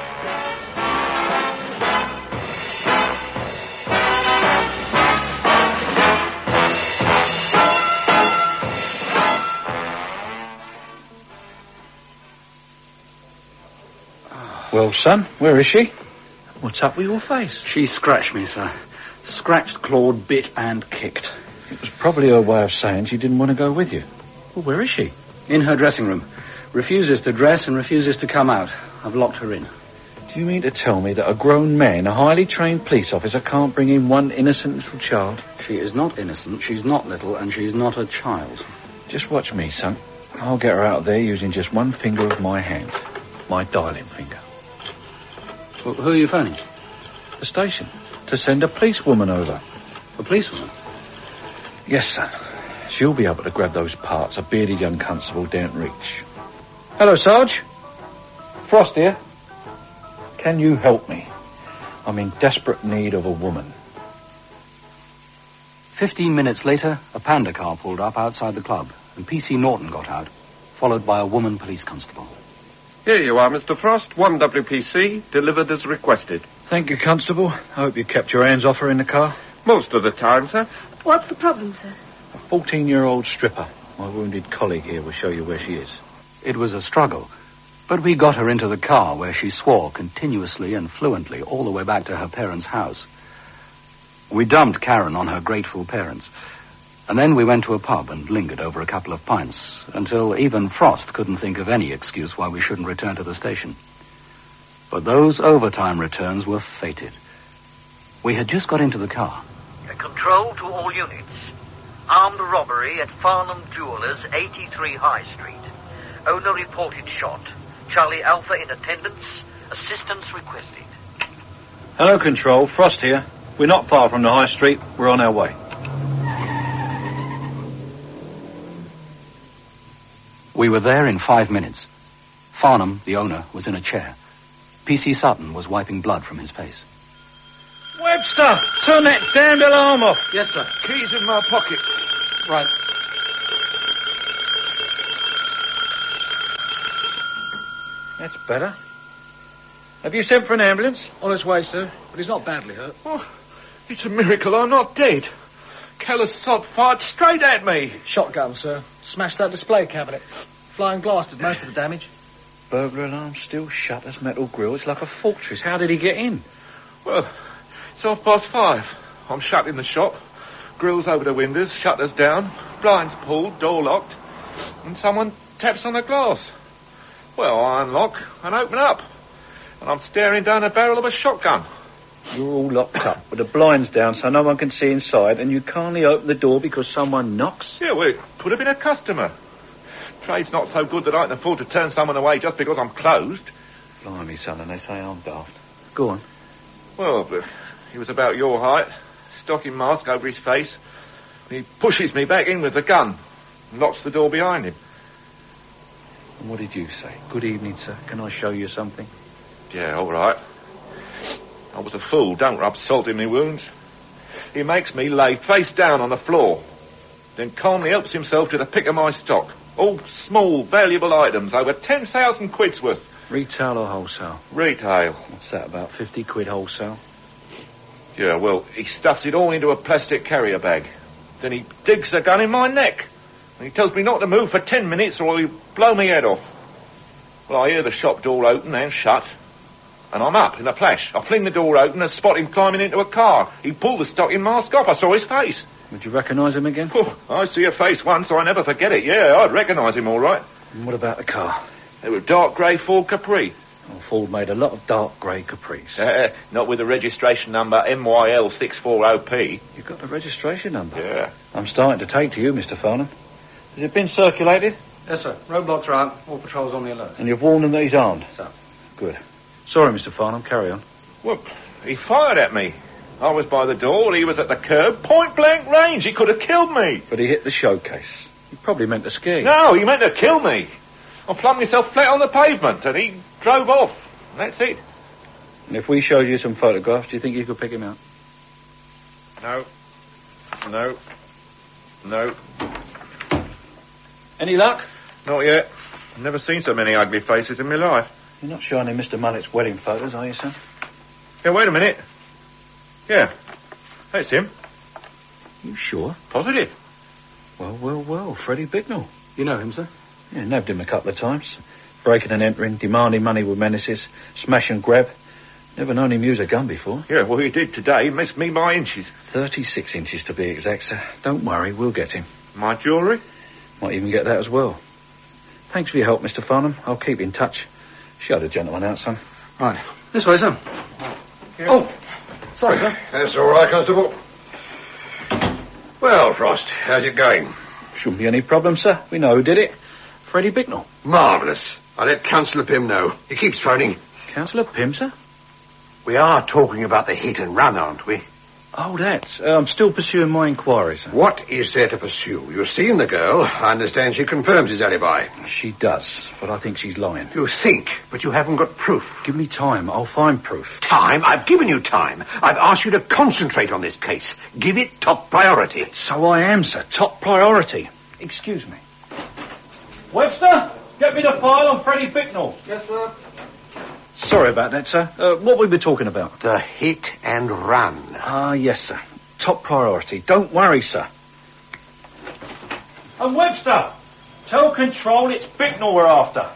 Well, son, where is she? What's up with your face? She scratched me, sir. Scratched, clawed, bit, and kicked. It was probably her way of saying she didn't want to go with you. Well, where is she? In her dressing room. Refuses to dress and refuses to come out. I've locked her in. Do you mean to tell me that a grown man, a highly trained police officer, can't bring in one innocent little child? She is not innocent, she's not little, and she's not a child. Just watch me, son. I'll get her out of there using just one finger of my hand. My dialing finger. Well, who are you phoning? The station. To send a policewoman over. A policewoman? Yes, son. She'll be able to grab those parts a bearded young constable daren't reach. Hello, Sarge. Frost here. Can you help me? I'm in desperate need of a woman. Fifteen minutes later, a Panda car pulled up outside the club, and P C Norton got out, followed by a woman police constable. Here you are, Mister Frost. one W P C, delivered as requested. Thank you, Constable. I hope you kept your hands off her in the car. Most of the time, sir. What's the problem, sir? A fourteen-year-old stripper. My wounded colleague here will show you where she is. It was a struggle, but we got her into the car where she swore continuously and fluently all the way back to her parents' house. We dumped Karen on her grateful parents, and then we went to a pub and lingered over a couple of pints until even Frost couldn't think of any excuse why we shouldn't return to the station. But those overtime returns were fated. We had just got into the car. Control to all units. Armed robbery at Farnham Jewellers, eighty-three High Street. Owner reported shot. Charlie Alpha in attendance. Assistance requested. Hello, Control. Frost here. We're not far from the High Street. We're on our way. We were there in five minutes. Farnham, the owner, was in a chair. P C Sutton was wiping blood from his face. Webster, turn that damned alarm off. Yes, sir. Keys in my pocket. Right. That's better. Have you sent for an ambulance? On his way, sir, but he's not badly hurt. Oh, it's a miracle I'm not dead. Keller's sod fired straight at me. Shotgun, sir. Smashed that display cabinet. Flying glass did most of the damage. Burglar alarm still shut as metal grill. It's like a fortress. How did he get in? Well, it's half past five. I'm shut in the shop. Grills over the windows, shutters down, blinds pulled, door locked, and someone taps on the glass. Well, I unlock and open up, and I'm staring down the barrel of a shotgun. You're all locked up with the blinds down so no one can see inside, and you can't open the door because someone knocks? Yeah, well, it could have been a customer. Trade's not so good that I can afford to turn someone away just because I'm closed. Blimey, son, and they say I'm daft. Go on. Well, but he was about your height, stocking mask over his face. He pushes me back in with the gun and locks the door behind him. And what did you say? Good evening, sir. Can I show you something? Yeah, all right. I was a fool. Don't rub salt in me wounds. He makes me lay face down on the floor, then calmly helps himself to the pick of my stock. All small, valuable items, over ten thousand quid's worth. Retail or wholesale? Retail. What's that, about fifty quid wholesale? Yeah, well, he stuffs it all into a plastic carrier bag. Then he digs the gun in my neck. And he tells me not to move for ten minutes or he'll blow me head off. Well, I hear the shop door open and shut. And I'm up in a flash. I fling the door open and spot him climbing into a car. He pulled the stocking mask off. I saw his face. Would you recognise him again? Oh, I see a face once, so I never forget it. Yeah, I'd recognise him all right. And what about the car? They were dark grey Ford Capri. Oh, Ford made a lot of dark grey Capris. Uh, not with the registration number M Y L six four zero P. You got the registration number? Yeah. I'm starting to take to you, Mister Farnham. Has it been circulated? Yes, sir. Roadblocks are out. All patrols on the alert. And you've warned them that he's armed? Sir. Good. Sorry, Mister Farnham. Carry on. Well, he fired at me. I was by the door, he was at the curb. Point blank range. He could have killed me. But he hit the showcase. He probably meant to ski. No, he meant to kill me. I plumped myself flat on the pavement and he drove off. That's it. And if we showed you some photographs, do you think you could pick him out? No. No. No. Any luck? Not yet. I've never seen so many ugly faces in my life. You're not shining Mister Mullet's wedding photos, are you, sir? Yeah, wait a minute. Yeah. That's him. You sure? Positive. Well, well, well. Freddie Bicknell. You know him, sir? Yeah, nabbed him a couple of times. Breaking and entering, demanding money with menaces, smash and grab. Never known him use a gun before. Yeah, well, he did today. Missed me by inches. Thirty-six inches to be exact, sir. Don't worry, we'll get him. My jewellery? Might even get that as well. Thanks for your help, Mister Farnham. I'll keep in touch. Show the gentleman out, son. Right. This way, sir. Oh, sorry, sir. That's all right, Constable. Well, Frost, how's it going? Shouldn't be any problem, sir. We know who did it. Freddie Bicknell. Marvellous. I'll let Councillor Pym know. He keeps phoning. Councillor Pym, sir? We are talking about the hit and run, aren't we? Oh, that's... Uh, I'm still pursuing my inquiries. What is there to pursue? You've seen the girl. I understand she confirms his alibi. She does, but I think she's lying. You think, but you haven't got proof. Give me time. I'll find proof. Time? I've given you time. I've asked you to concentrate on this case. Give it top priority. So I am, sir. Top priority. Excuse me. Webster, get me the file on Freddie Bicknell. Yes, sir. Sorry about that, sir. Uh, what were we talking about? The hit and run. Ah, yes, sir. Top priority. Don't worry, sir. And Webster, tell Control it's Bicknell we're after.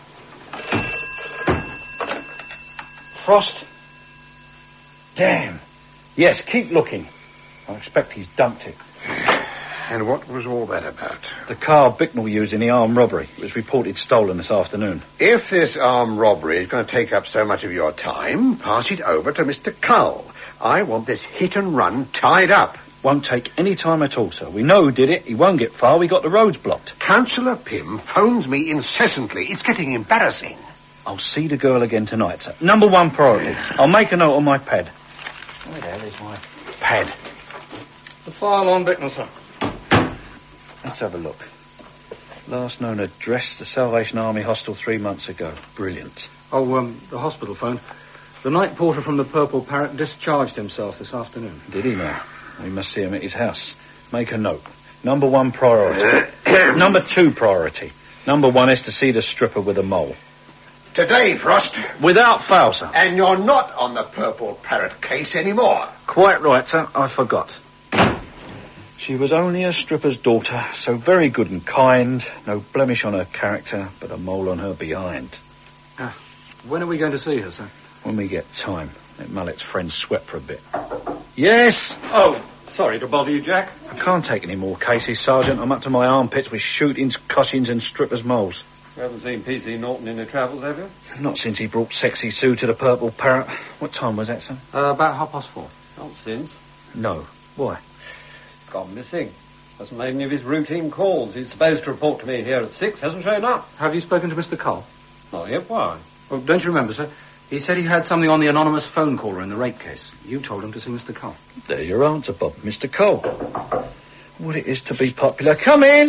Frost. Damn. Yes, keep looking. I expect he's dumped it. And what was all that about? The car Bicknell used in the armed robbery. It was reported stolen this afternoon. If this armed robbery is going to take up so much of your time, pass it over to Mister Cull. I want this hit and run tied up. Won't take any time at all, sir. We know who did it. He won't get far. We got the roads blocked. Councillor Pym phones me incessantly. It's getting embarrassing. I'll see the girl again tonight, sir. Number one priority. I'll make a note on my pad. Where the hell is my pad? The file on Bicknell, sir. Let's have a look. Last known address, the Salvation Army hostel three months ago. Brilliant. Oh, um, the hospital phone. The night porter from the Purple Parrot discharged himself this afternoon. Did he now? We must see him at his house. Make a note. Number one priority. Number two priority. Number one is to see the stripper with a mole. Today, Frost. Without fail, sir. And you're not on the Purple Parrot case anymore. Quite right, sir. I forgot. She was only a stripper's daughter, so very good and kind. No blemish on her character, but a mole on her behind. Ah, when are we going to see her, sir? When we get time. Let Mullet's friends sweat for a bit. Yes? Oh, sorry to bother you, Jack. I can't take any more cases, Sergeant. I'm up to my armpits with shootings, cushings and strippers' moles. You haven't seen P C Norton in the travels, have you? Not since he brought Sexy Sue to the Purple Parrot. What time was that, sir? Uh, about half past four. Not since. No. Why? Gone missing. Hasn't made any of his routine calls. He's supposed to report to me here at six. Hasn't shown up. Have you spoken to Mister Cull? Not yet. Why? Well, don't you remember, sir? He said he had something on the anonymous phone caller in the rape case. You told him to see Mister Cull. There your answer, Bob. Mister Cole. What it is to be popular. Come in.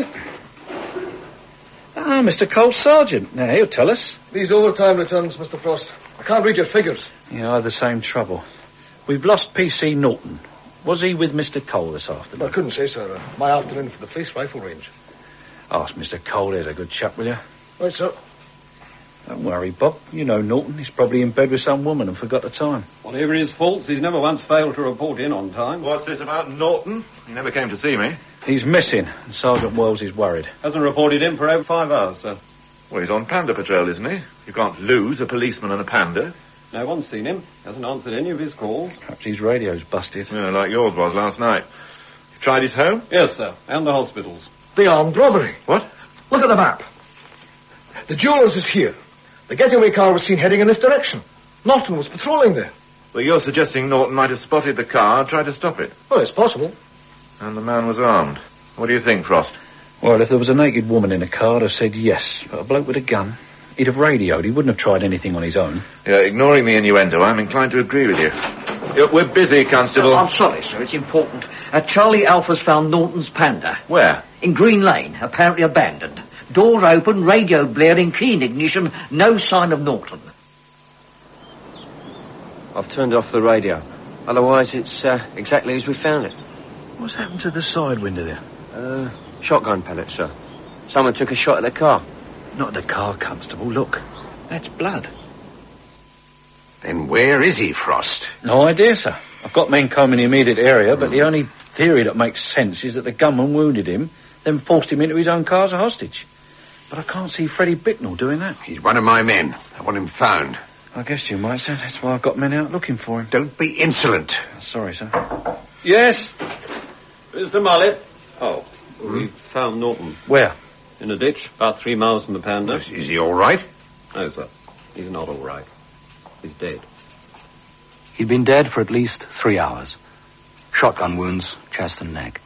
Ah, Mister Cole, Sergeant. Now, he'll tell us. These overtime returns, Mister Frost. I can't read your figures. Yeah, I have the same trouble. We've lost P C Norton. Was he with Mister Cole this afternoon? I couldn't say, sir. Uh, my afternoon for the police rifle range. Ask Mister Cole. There's a good chap, will you? Right, sir. Don't worry, Bob. You know Norton. He's probably in bed with some woman and forgot the time. Whatever his faults, he's never once failed to report in on time. What's this about Norton? He never came to see me. He's missing, and Sergeant Wells is worried. Hasn't reported in for over five hours, sir. Well, he's on panda patrol, isn't he? You can't lose a policeman and a panda. No one's seen him. Hasn't answered any of his calls. Perhaps his radio's busted. Yeah, like yours was last night. You tried his home? Yes, sir. And the hospitals. The armed robbery. What? Look at the map. The jeweller's is here. The getaway car was seen heading in this direction. Norton was patrolling there. Well, you're suggesting Norton might have spotted the car and tried to stop it. Well, it's possible. And the man was armed. What do you think, Frost? Well, if there was a naked woman in the car, I'd have said yes. But a bloke with a gun, he'd have radioed. He wouldn't have tried anything on his own. Yeah, ignoring the innuendo, I'm inclined to agree with you. Yeah, we're busy, Constable. Uh, I'm sorry, sir. It's important. Uh, Charlie Alpha's found Norton's Panda. Where? In Green Lane, apparently abandoned. Door open, radio blaring, key in ignition, no sign of Norton. I've turned off the radio. Otherwise, it's uh, exactly as we found it. What's happened to the side window there? Uh, shotgun pellets, sir. Someone took a shot at the car. Not the car, Constable. Look. That's blood. Then where is he, Frost? No idea, sir. I've got men combing the immediate area, but the only theory that makes sense is that the gunman wounded him, then forced him into his own car as a hostage. But I can't see Freddie Bicknell doing that. He's one of my men. I want him found. I guess you might, sir. That's why I've got men out looking for him. Don't be insolent. Sorry, sir. Yes? Mister Mullet? Oh, hmm? We found Norton. Where? In a ditch, about three miles from the Panda. Is, is he all right? No, sir. He's not all right. He's dead. He'd been dead for at least three hours. Shotgun wounds, chest and neck.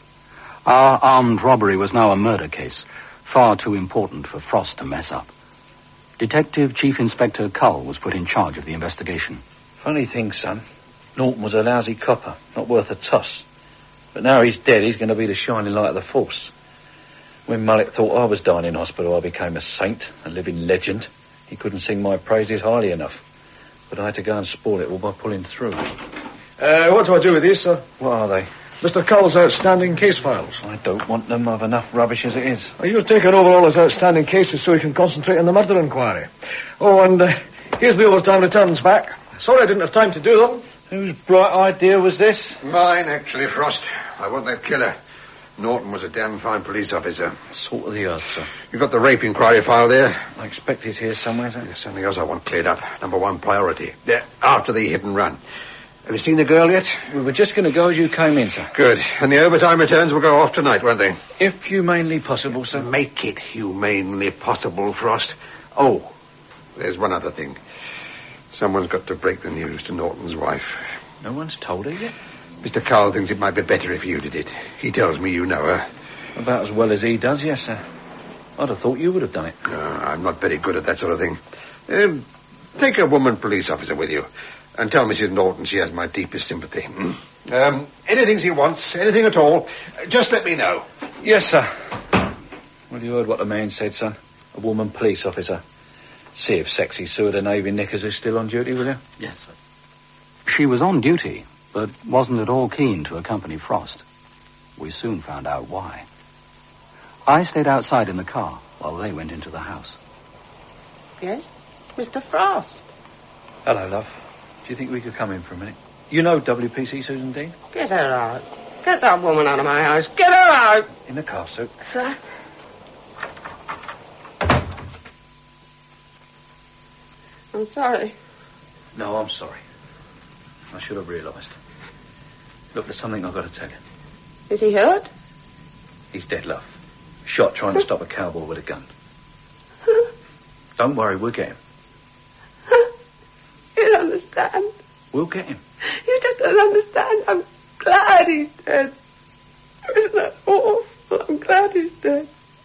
Our armed robbery was now a murder case, far too important for Frost to mess up. Detective Chief Inspector Cull was put in charge of the investigation. Funny thing, son. Norton was a lousy copper, not worth a toss. But now he's dead, he's going to be the shining light of the force. When Mullet thought I was dying in hospital, I became a saint, a living legend. He couldn't sing my praises highly enough. But I had to go and spoil it all by pulling through. Uh, what do I do with these, sir? What are they? Mister Cull's outstanding case files. I don't want them. I've enough rubbish as it is. Well, you've taken over all his outstanding cases so he can concentrate on the murder inquiry. Oh, and uh, here's the overtime returns back. Sorry I didn't have time to do them. Whose bright idea was this? Mine, actually, Frost. I want that killer. Norton was a damn fine police officer. Salt of the earth, sir. You've got the rape inquiry file there? I expect he's here somewhere, sir. There's something else I want cleared up. Number one priority. There, after the hit and run. Have you seen the girl yet? We were just going to go as you came in, sir. Good. And the overtime returns will go off tonight, won't they? If humanely possible, sir. Make it humanely possible, Frost. Oh, there's one other thing. Someone's got to break the news to Norton's wife. No one's told her yet? Mister Cull thinks it might be better if you did it. He tells me you know her. About as well as he does, yes, sir. I'd have thought you would have done it. No, I'm not very good at that sort of thing. Um, take a woman police officer with you. And tell Missus Norton she has my deepest sympathy. Mm. Um, anything she wants, anything at all, just let me know. Yes, sir. Well, you heard what the man said, son. A woman police officer. See if Sexy Sue of the Navy Knickers is still on duty, will you? Yes, sir. She was on duty, but wasn't at all keen to accompany Frost. We soon found out why. I stayed outside in the car while they went into the house. Yes? Mister Frost. Hello, love. Do you think we could come in for a minute? You know W P C Susan Dean? Get her out. Get that woman out of my house. Get her out. In the car, Sue. Sir? I'm sorry. No, I'm sorry. I should have realised. Look, there's something I've got to tell you. Is he hurt? He's dead, love. Shot trying to stop a cowboy with a gun. Don't worry, we'll get him. You don't understand. We'll get him. You just don't understand. I'm glad he's dead. Isn't that awful? I'm glad he's dead.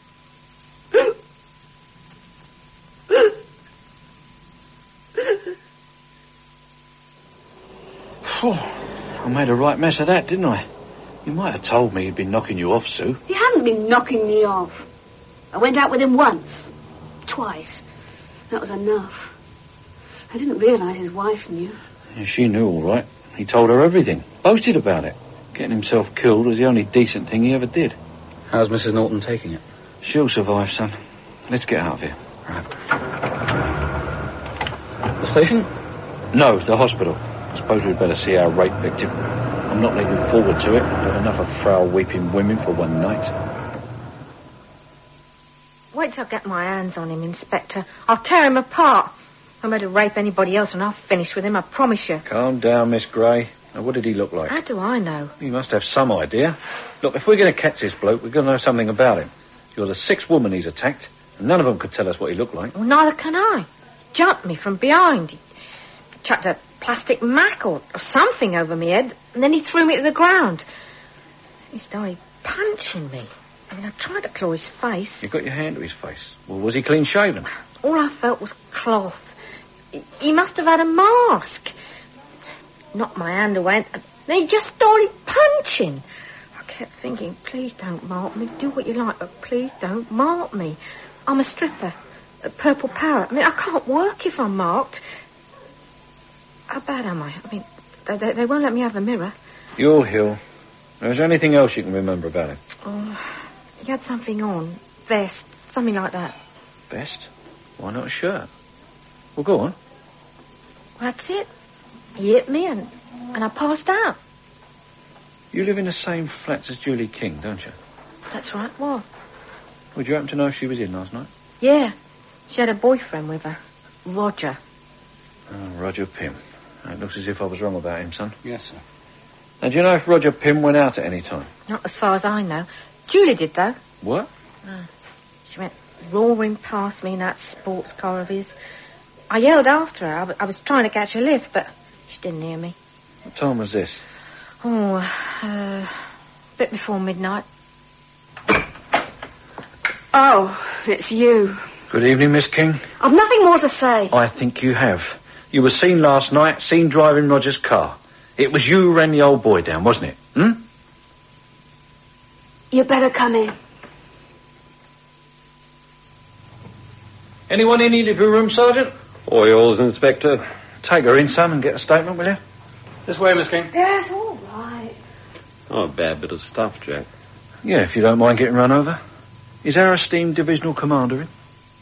Oh, I made a right mess of that, didn't I? You might have told me he'd been knocking you off, Sue. He hadn't been knocking me off. I went out with him once. Twice. That was enough. I didn't realise his wife knew. Yeah, she knew all right. He told her everything. Boasted about it. Getting himself killed was the only decent thing he ever did. How's Missus Norton taking it? She'll survive, son. Let's get out of here. Right. The station? No, the hospital. I suppose we'd better see our rape victim. I'm not looking forward to it. But enough of frail weeping women for one night. Wait till I get my hands on him, Inspector. I'll tear him apart. I'm going to rape anybody else and I'll finish with him, I promise you. Calm down, Miss Gray. Now, what did he look like? How do I know? You must have some idea. Look, if we're going to catch this bloke, we're going to know something about him. You're the sixth woman he's attacked, and none of them could tell us what he looked like. Well, neither can I. Jumped me from behind. He chucked a plastic mac or, or something over my head, and then he threw me to the ground. He started punching me. I mean, I tried to claw his face. You got your hand to his face. Well, was he clean shaven? All I felt was cloth. He- He must have had a mask. Knocked my hand away, and then he just started punching. I kept thinking, please don't mark me. Do what you like, but please don't mark me. I'm a stripper. A purple parrot. I mean, I can't work if I'm marked. How bad am I? I mean, they, they, they won't let me have a mirror. You'll heal. Is there anything else you can remember about him? Oh, he had something on. Vest. Something like that. Vest? Why not a shirt? Well, go on. That's it. He hit me and, and I passed out. You live in the same flats as Julie King, don't you? That's right. What? Would you happen to know if she was in last night? Yeah. She had a boyfriend with her. Roger. Oh, Roger Pym. It looks as if I was wrong about him, son. Yes, sir. And do you know if Roger Pym went out at any time? Not as far as I know. Julie did, though. What? Oh, she went roaring past me in that sports car of his. I yelled after her. I, w- I was trying to catch a lift, but she didn't hear me. What time was this? Oh, uh, a bit before midnight. Oh, it's you. Good evening, Miss King. I've nothing more to say. I think you have. You were seen last night, seen driving Roger's car. It was you who ran the old boy down, wasn't it? Hmm? You better come in. Anyone in need of your room, Sergeant? All yours, Inspector. Take her in, son, and get a statement, will you? This way, Miss King. Yes, all right. Oh, a bad bit of stuff, Jack. Yeah, if you don't mind getting run over. Is our esteemed divisional commander in?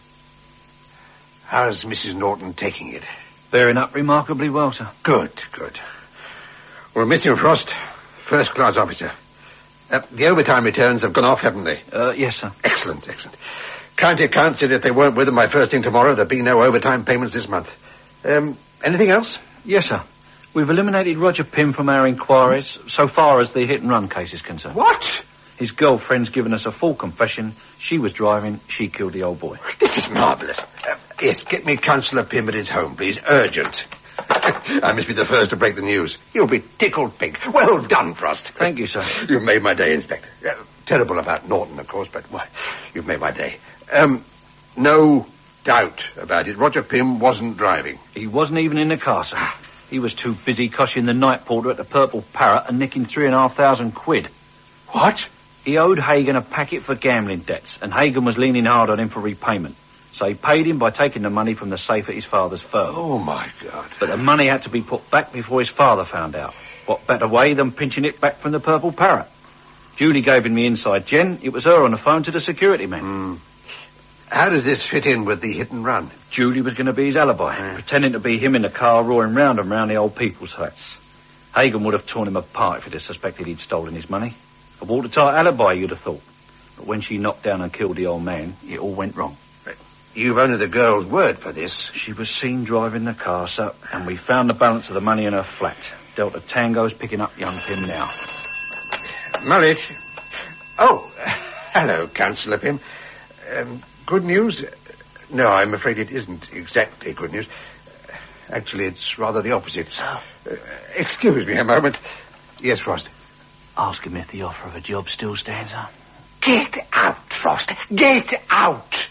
How's Missus Norton taking it? Bearing up remarkably well, sir. Good, good. Well, Mister Frost, first-class officer. Uh, the overtime returns have gone off, haven't they? Uh, yes, sir. Excellent, excellent. County account said if they weren't with them by first thing tomorrow, there'd be no overtime payments this month. Um, anything else? Yes, sir. We've eliminated Roger Pym from our inquiries so far as the hit-and-run case is concerned. What? His girlfriend's given us a full confession. She was driving. She killed the old boy. This is marvellous. Uh, yes, get me Councillor Pym at his home, please. Urgent. I must be the first to break the news. You'll be tickled pink. Well done, Frost. Thank you, sir. You've made my day, Inspector. Uh, terrible about Norton, of course, but why, you've made my day. Um, no doubt about it. Roger Pym wasn't driving. He wasn't even in the car, sir. He was too busy coshing the night porter at the Purple Parrot and nicking three and a half thousand quid. What? He owed Hagen a packet for gambling debts, and Hagen was leaning hard on him for repayment. So he paid him by taking the money from the safe at his father's firm. Oh, my God. But the money had to be put back before his father found out. What better way than pinching it back from the Purple Parrot? Julie gave him the inside gen. It was her on the phone to the security man. Mm. How does this fit in with the hit and run? Julie was going to be his alibi, Mm. pretending to be him in the car roaring round and round the old people's huts. Hagen would have torn him apart if he'd have suspected he'd stolen his money. A watertight alibi, you'd have thought. But when she knocked down and killed the old man, it all went wrong. You've only the girl's word for this. She was seen driving the car, sir, and we found the balance of the money in her flat. Delta Tango's picking up young Pym now. Mullet. Oh, uh, hello, Councillor Pym. Um, good news? No, I'm afraid it isn't exactly good news. Actually, it's rather the opposite. Uh, excuse me a moment. Yes, Frost. Ask him if the offer of a job still stands up. Get out, Frost. Get out.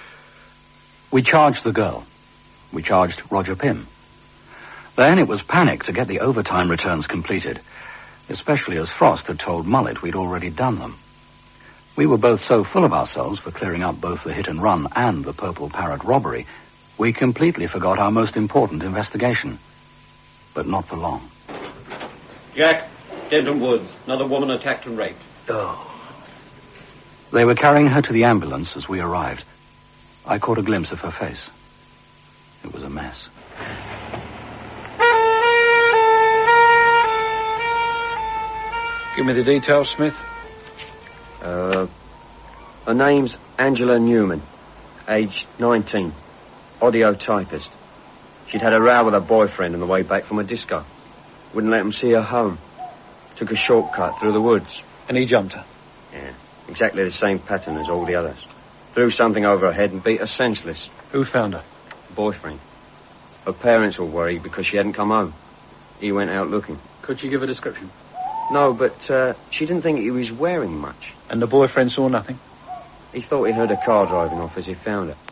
We charged the girl. We charged Roger Pym. Then it was panic to get the overtime returns completed, especially as Frost had told Mullet we'd already done them. We were both so full of ourselves for clearing up both the hit and run and the Purple Parrot robbery, we completely forgot our most important investigation. But not for long. Jack, Denton Woods. Another woman attacked and raped. Oh. They were carrying her to the ambulance as we arrived. I caught a glimpse of her face. It was a mess. Give me the details, Smith. Uh, her name's Angela Newman, aged nineteen, audio typist. She'd had a row with her boyfriend on the way back from a disco. Wouldn't let him see her home. Took a shortcut through the woods. And he jumped her? Yeah, exactly the same pattern as all the others. Threw something over her head and beat her senseless. Who found her? Boyfriend. Her parents were worried because she hadn't come home. He went out looking. Could she give a description? No, but uh, she didn't think he was wearing much. And the boyfriend saw nothing? He thought he heard a car driving off as he found it.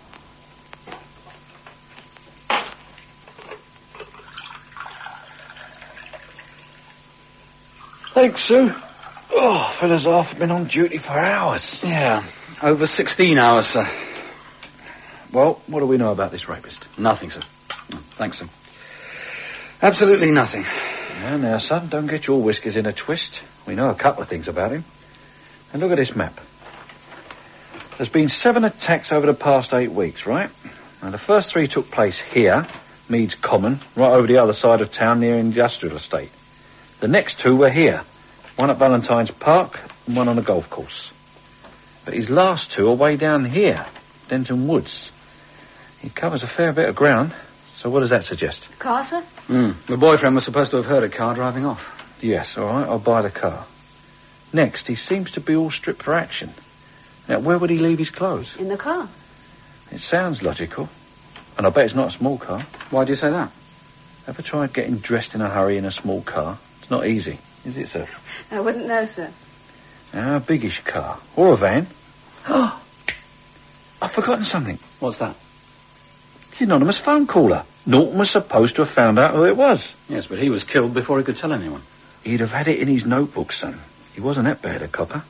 Thanks, Sue. Oh, fella's off. Been on duty for hours. Yeah, over sixteen hours, sir. Well, what do we know about this rapist? Nothing, sir. Thanks, sir. Absolutely nothing. Yeah, now, son, don't get your whiskers in a twist. We know a couple of things about him. And look at this map. There's been seven attacks over the past eight weeks, right? Now, the first three took place here, Meads Common, right over the other side of town near Industrial Estate. The next two were here, one at Valentine's Park and one on a golf course. But his last two are way down here, Denton Woods. He covers a fair bit of ground, so what does that suggest? Car, sir? Mm. The boyfriend was supposed to have heard a car driving off. Yes, all right, I'll buy the car. Next, he seems to be all stripped for action. Now, where would he leave his clothes? In the car. It sounds logical. And I bet it's not a small car. Why do you say that? Ever tried getting dressed in a hurry in a small car? It's not easy, is it, sir? I wouldn't know, sir. A biggish car. Or a van. Oh, I've forgotten something. What's that? The anonymous phone caller. Norton was supposed to have found out who it was. Yes, but he was killed before he could tell anyone. He'd have had it in his notebook, son. He wasn't that bad a copper.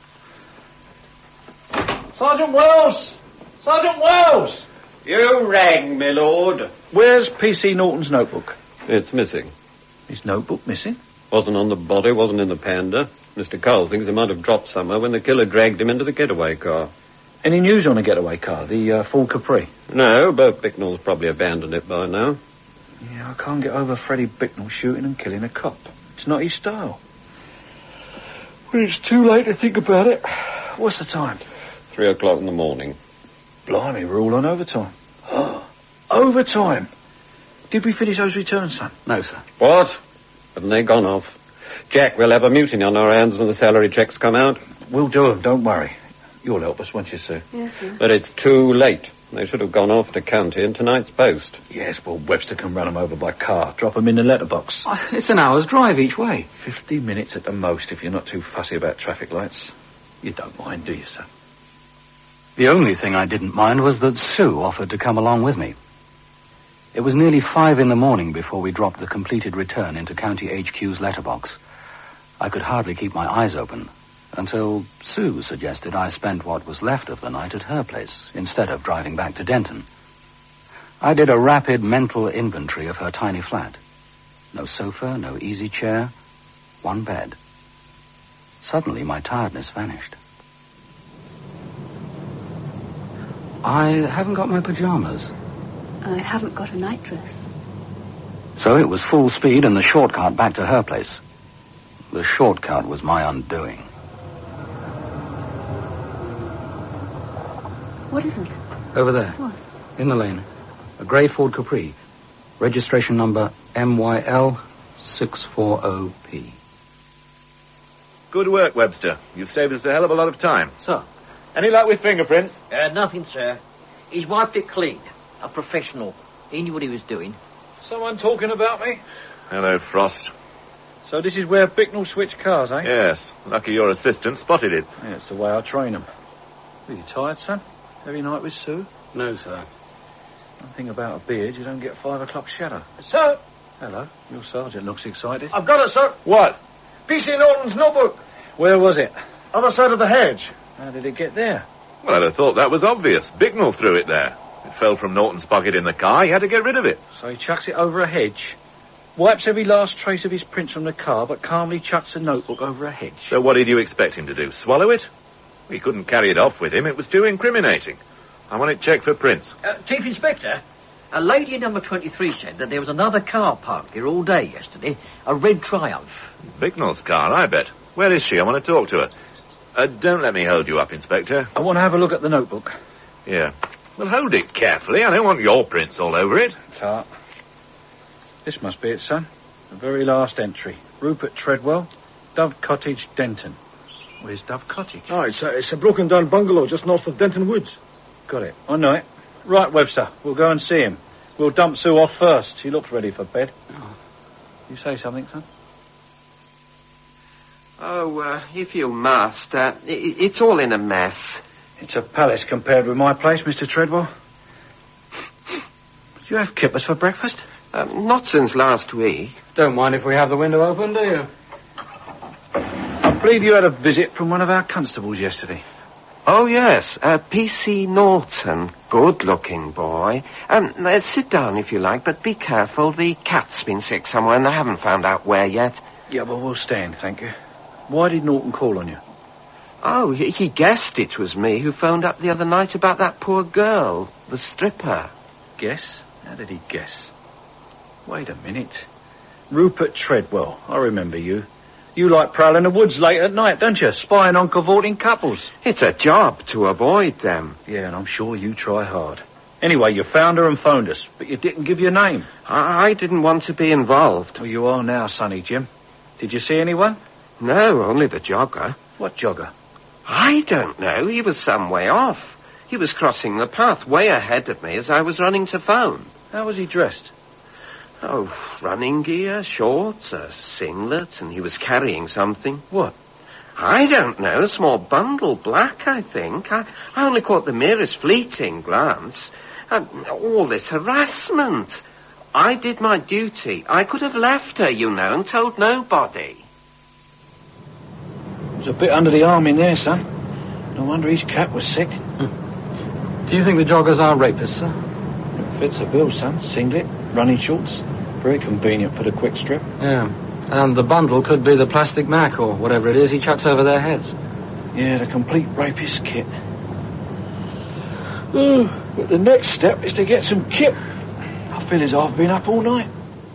Sergeant Wells! Sergeant Wells! You rang, my lord. Where's P C Norton's notebook? It's missing. His notebook missing? Wasn't on the body, wasn't in the Panda. Mister Cole thinks it might have dropped somewhere when the killer dragged him into the getaway car. Any news on the getaway car, the uh, Ford Capri? No, but Bicknell's probably abandoned it by now. Yeah, I can't get over Freddie Bicknell shooting and killing a cop. It's not his style. But it's too late to think about it. What's the time? Three o'clock in the morning. Blimey, we're all on overtime. Overtime? Did we finish those returns, son? No, sir. What? Haven't they gone off? Jack, we'll have a mutiny on our hands when the salary checks come out. We'll do them, don't worry. You'll help us, won't you, sir? Yes, sir. But it's too late. They should have gone off to county in tonight's post. Yes, well, Webster can run them over by car. Drop them in the letterbox. Oh, it's an hour's drive each way. Fifty minutes at the most if you're not too fussy about traffic lights. You don't mind, do you, sir? The only thing I didn't mind was that Sue offered to come along with me. It was nearly five in the morning before we dropped the completed return into County H Q's letterbox. I could hardly keep my eyes open until Sue suggested I spend what was left of the night at her place instead of driving back to Denton. I did a rapid mental inventory of her tiny flat. No sofa, no easy chair, one bed. Suddenly my tiredness vanished. I haven't got my pajamas. I haven't got a night dress. So it was full speed and the shortcut back to her place. The shortcut was my undoing. What is it? Over there. What? In the lane. A grey Ford Capri. Registration number M Y L six forty P. Good work, Webster. You've saved us a hell of a lot of time. Sir? Any luck with fingerprints? Uh, nothing, sir. He's wiped it clean. A professional. He knew what he was doing. Someone talking about me? Hello, Frost. So this is where Bicknell switched cars, eh? Yes. Lucky your assistant spotted it. Yeah, it's the way I train them. Are you tired, son? Every night with Sue? No, sir. One thing about a beard, you don't get five o'clock shadow. Sir! Hello. Your sergeant looks excited. I've got it, sir. What? P C Norton's notebook. Where was it? Other side of the hedge. How did it get there? Well, I'd have thought that was obvious. Bicknell threw it there. It fell from Norton's pocket in the car. He had to get rid of it. So he chucks it over a hedge, wipes every last trace of his prints from the car, but calmly chucks the notebook over a hedge. So what did you expect him to do? Swallow it? He couldn't carry it off with him. It was too incriminating. I want it checked for prints. Uh, Chief Inspector, a lady in number twenty-three said that there was another car parked here all day yesterday, a red Triumph. Bicknell's car, I bet. Where is she? I want to talk to her. Uh, don't let me hold you up, Inspector. I want to have a look at the notebook. Yeah. Well, hold it carefully. I don't want your prints all over it. Tart. This must be it, son. The very last entry. Rupert Treadwell, Dove Cottage, Denton. Where's Dove Cottage? Oh, it's a, it's a broken-down bungalow just north of Denton Woods. Got it. I know it. Right, Webster. We'll go and see him. We'll dump Sue off first. She looks ready for bed. Oh. You say something, son? Oh, uh, if you must. Uh, i it's all in a mess. It's a palace compared with my place, Mister Treadwell. Did you have kippers for breakfast? Um, not since last week. Don't mind if we have the window open, do you? I believe you had a visit from one of our constables yesterday. Oh, yes, uh, P C Norton. Good-looking boy. Um, uh, sit down if you like, but be careful. The cat's been sick somewhere and they haven't found out where yet. Yeah, well, we'll stand, thank you. Why did Norton call on you? Oh, he, he guessed it was me who phoned up the other night about that poor girl, the stripper. Guess? How did he guess? Wait a minute. Rupert Treadwell, I remember you. You like prowling the woods late at night, don't you? Spying on cavorting couples. It's a job to avoid them. Yeah, and I'm sure you try hard. Anyway, you found her and phoned us, but you didn't give your name. I, I didn't want to be involved. Well, you are now, Sonny Jim. Did you see anyone? No, only the jogger. What jogger? I don't know. He was some way off. He was crossing the path way ahead of me as I was running to phone. How was he dressed? Oh, running gear, shorts, a singlet, and he was carrying something. What? I don't know. A small bundle, black, I think. I, I only caught the merest fleeting glance. Uh, all this harassment. I did my duty. I could have left her, you know, and told nobody. It was a bit under the arm in there, son. No wonder his cat was sick. Hmm. Do you think the joggers are rapists, sir? It fits the bill, son. Singlet, running shorts. Very convenient for the quick strip. Yeah. And the bundle could be the plastic mac or whatever it is he chucks over their heads. Yeah, the complete rapist kit. Oh, but the next step is to get some kip. I feel as I've been up all night.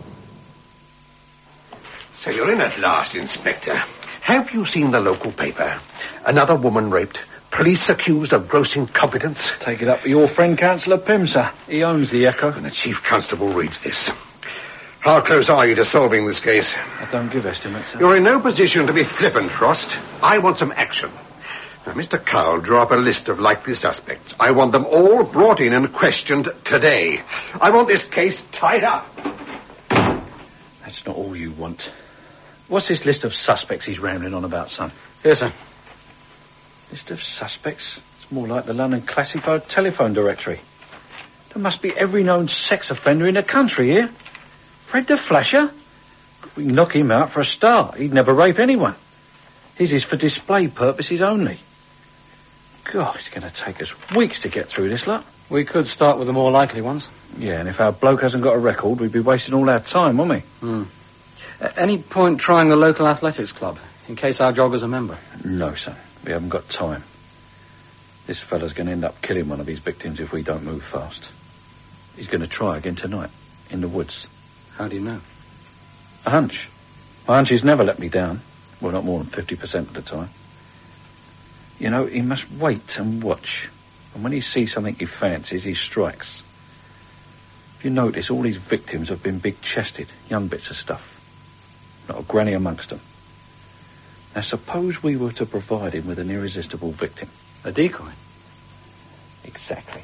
So you're in at last, Inspector. Have you seen the local paper? Another woman raped. Police accused of gross incompetence. Take it up with your friend, Councillor Pym, sir. He owns the Echo. And the Chief Constable reads this. How close are you to solving this case? I don't give estimates, sir. You're in no position to be flippant, Frost. I want some action. Now, Mister Cowell, draw up a list of likely suspects. I want them all brought in and questioned today. I want this case tied up. That's not all you want. What's this list of suspects he's rambling on about, son? Yes, sir. List of suspects? It's more like the London Classified Telephone Directory. There must be every known sex offender in the country here. Fred the Flasher? We can knock him out for a start. He'd never rape anyone. His is for display purposes only. God, it's going to take us weeks to get through this lot. We could start with the more likely ones. Yeah, and if our bloke hasn't got a record, we'd be wasting all our time, wouldn't we? Hmm. At any point trying the local athletics club, in case our jogger's a member? No, son. We haven't got time. This fella's going to end up killing one of his victims if we don't move fast. He's going to try again tonight, in the woods. How do you know? A hunch. My hunches never let me down. Well, not more than fifty percent of the time. You know, he must wait and watch. And when he sees something he fancies, he strikes. If you notice, all his victims have been big-chested, young bits of stuff. Not a granny amongst them. Now, suppose we were to provide him with an irresistible victim. A decoy? Exactly.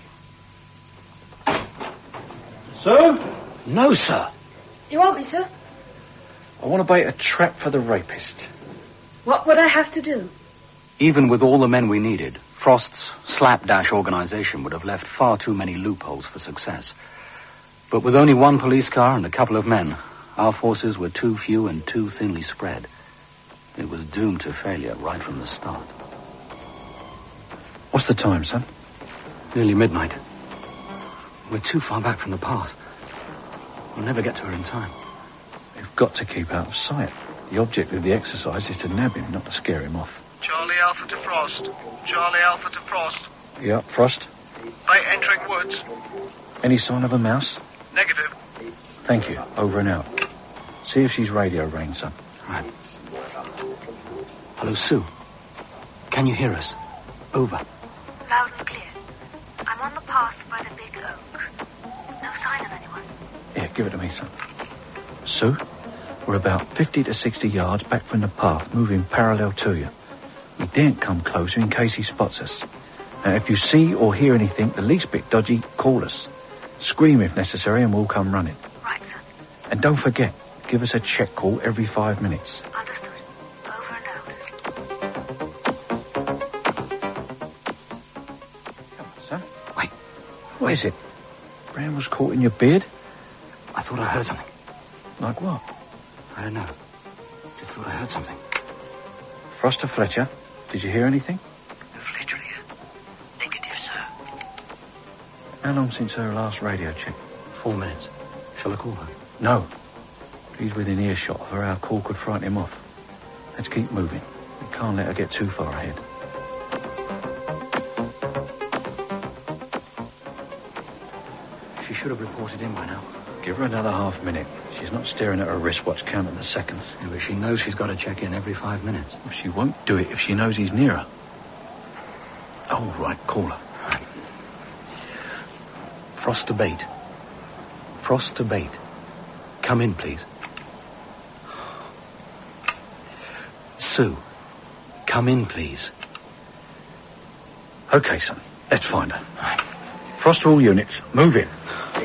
Sir? No, sir. You want me, sir? I want to bait a trap for the rapist. What would I have to do? Even with all the men we needed, Frost's slapdash organization would have left far too many loopholes for success. But with only one police car and a couple of men, our forces were too few and too thinly spread. It was doomed to failure right from the start. What's the time, son? Nearly midnight. We're too far back from the path. We'll never get to her in time. We've got to keep out of sight. The object of the exercise is to nab him, not to scare him off. Charlie Alpha to Frost. Charlie Alpha to Frost. Yeah, Frost? By entering woods. Any sign of a mouse? Negative. Thank you. Over and out. See if she's radio rang, son. Right. Hello, Sue. Can you hear us? Over. Loud and clear. I'm on the path by the big oak. No sign of anyone. Yeah, give it to me, son. Sue, we're about fifty to sixty yards back from the path, moving parallel to you. We daren't come closer in case he spots us. Now, if you see or hear anything the least bit dodgy, call us. Scream if necessary and we'll come running. Right, son. And don't forget, give us a check call every five minutes. Understood. Over and out. What is it? Brown was caught in your beard? I thought I heard something. Like what? I don't know. Just thought I heard something. Frost or Fletcher, did you hear anything? Fletcher here. Negative, sir. How long since her last radio check? Four minutes. Shall I call her? No. He's within earshot of her. Our call could frighten him off. Let's keep moving. We can't let her get too far ahead. She should have reported in by now. Give her another half minute. She's not staring at her wristwatch counting the seconds. Yeah, but she knows she's got to check in every five minutes. Well, she won't do it if she knows he's near her. Oh, right, call her. Right. Frost to bait. Frost to bait. Come in, please. Sue, come in, please. Okay, son. Let's find her. Right. Frost to all units. Move in.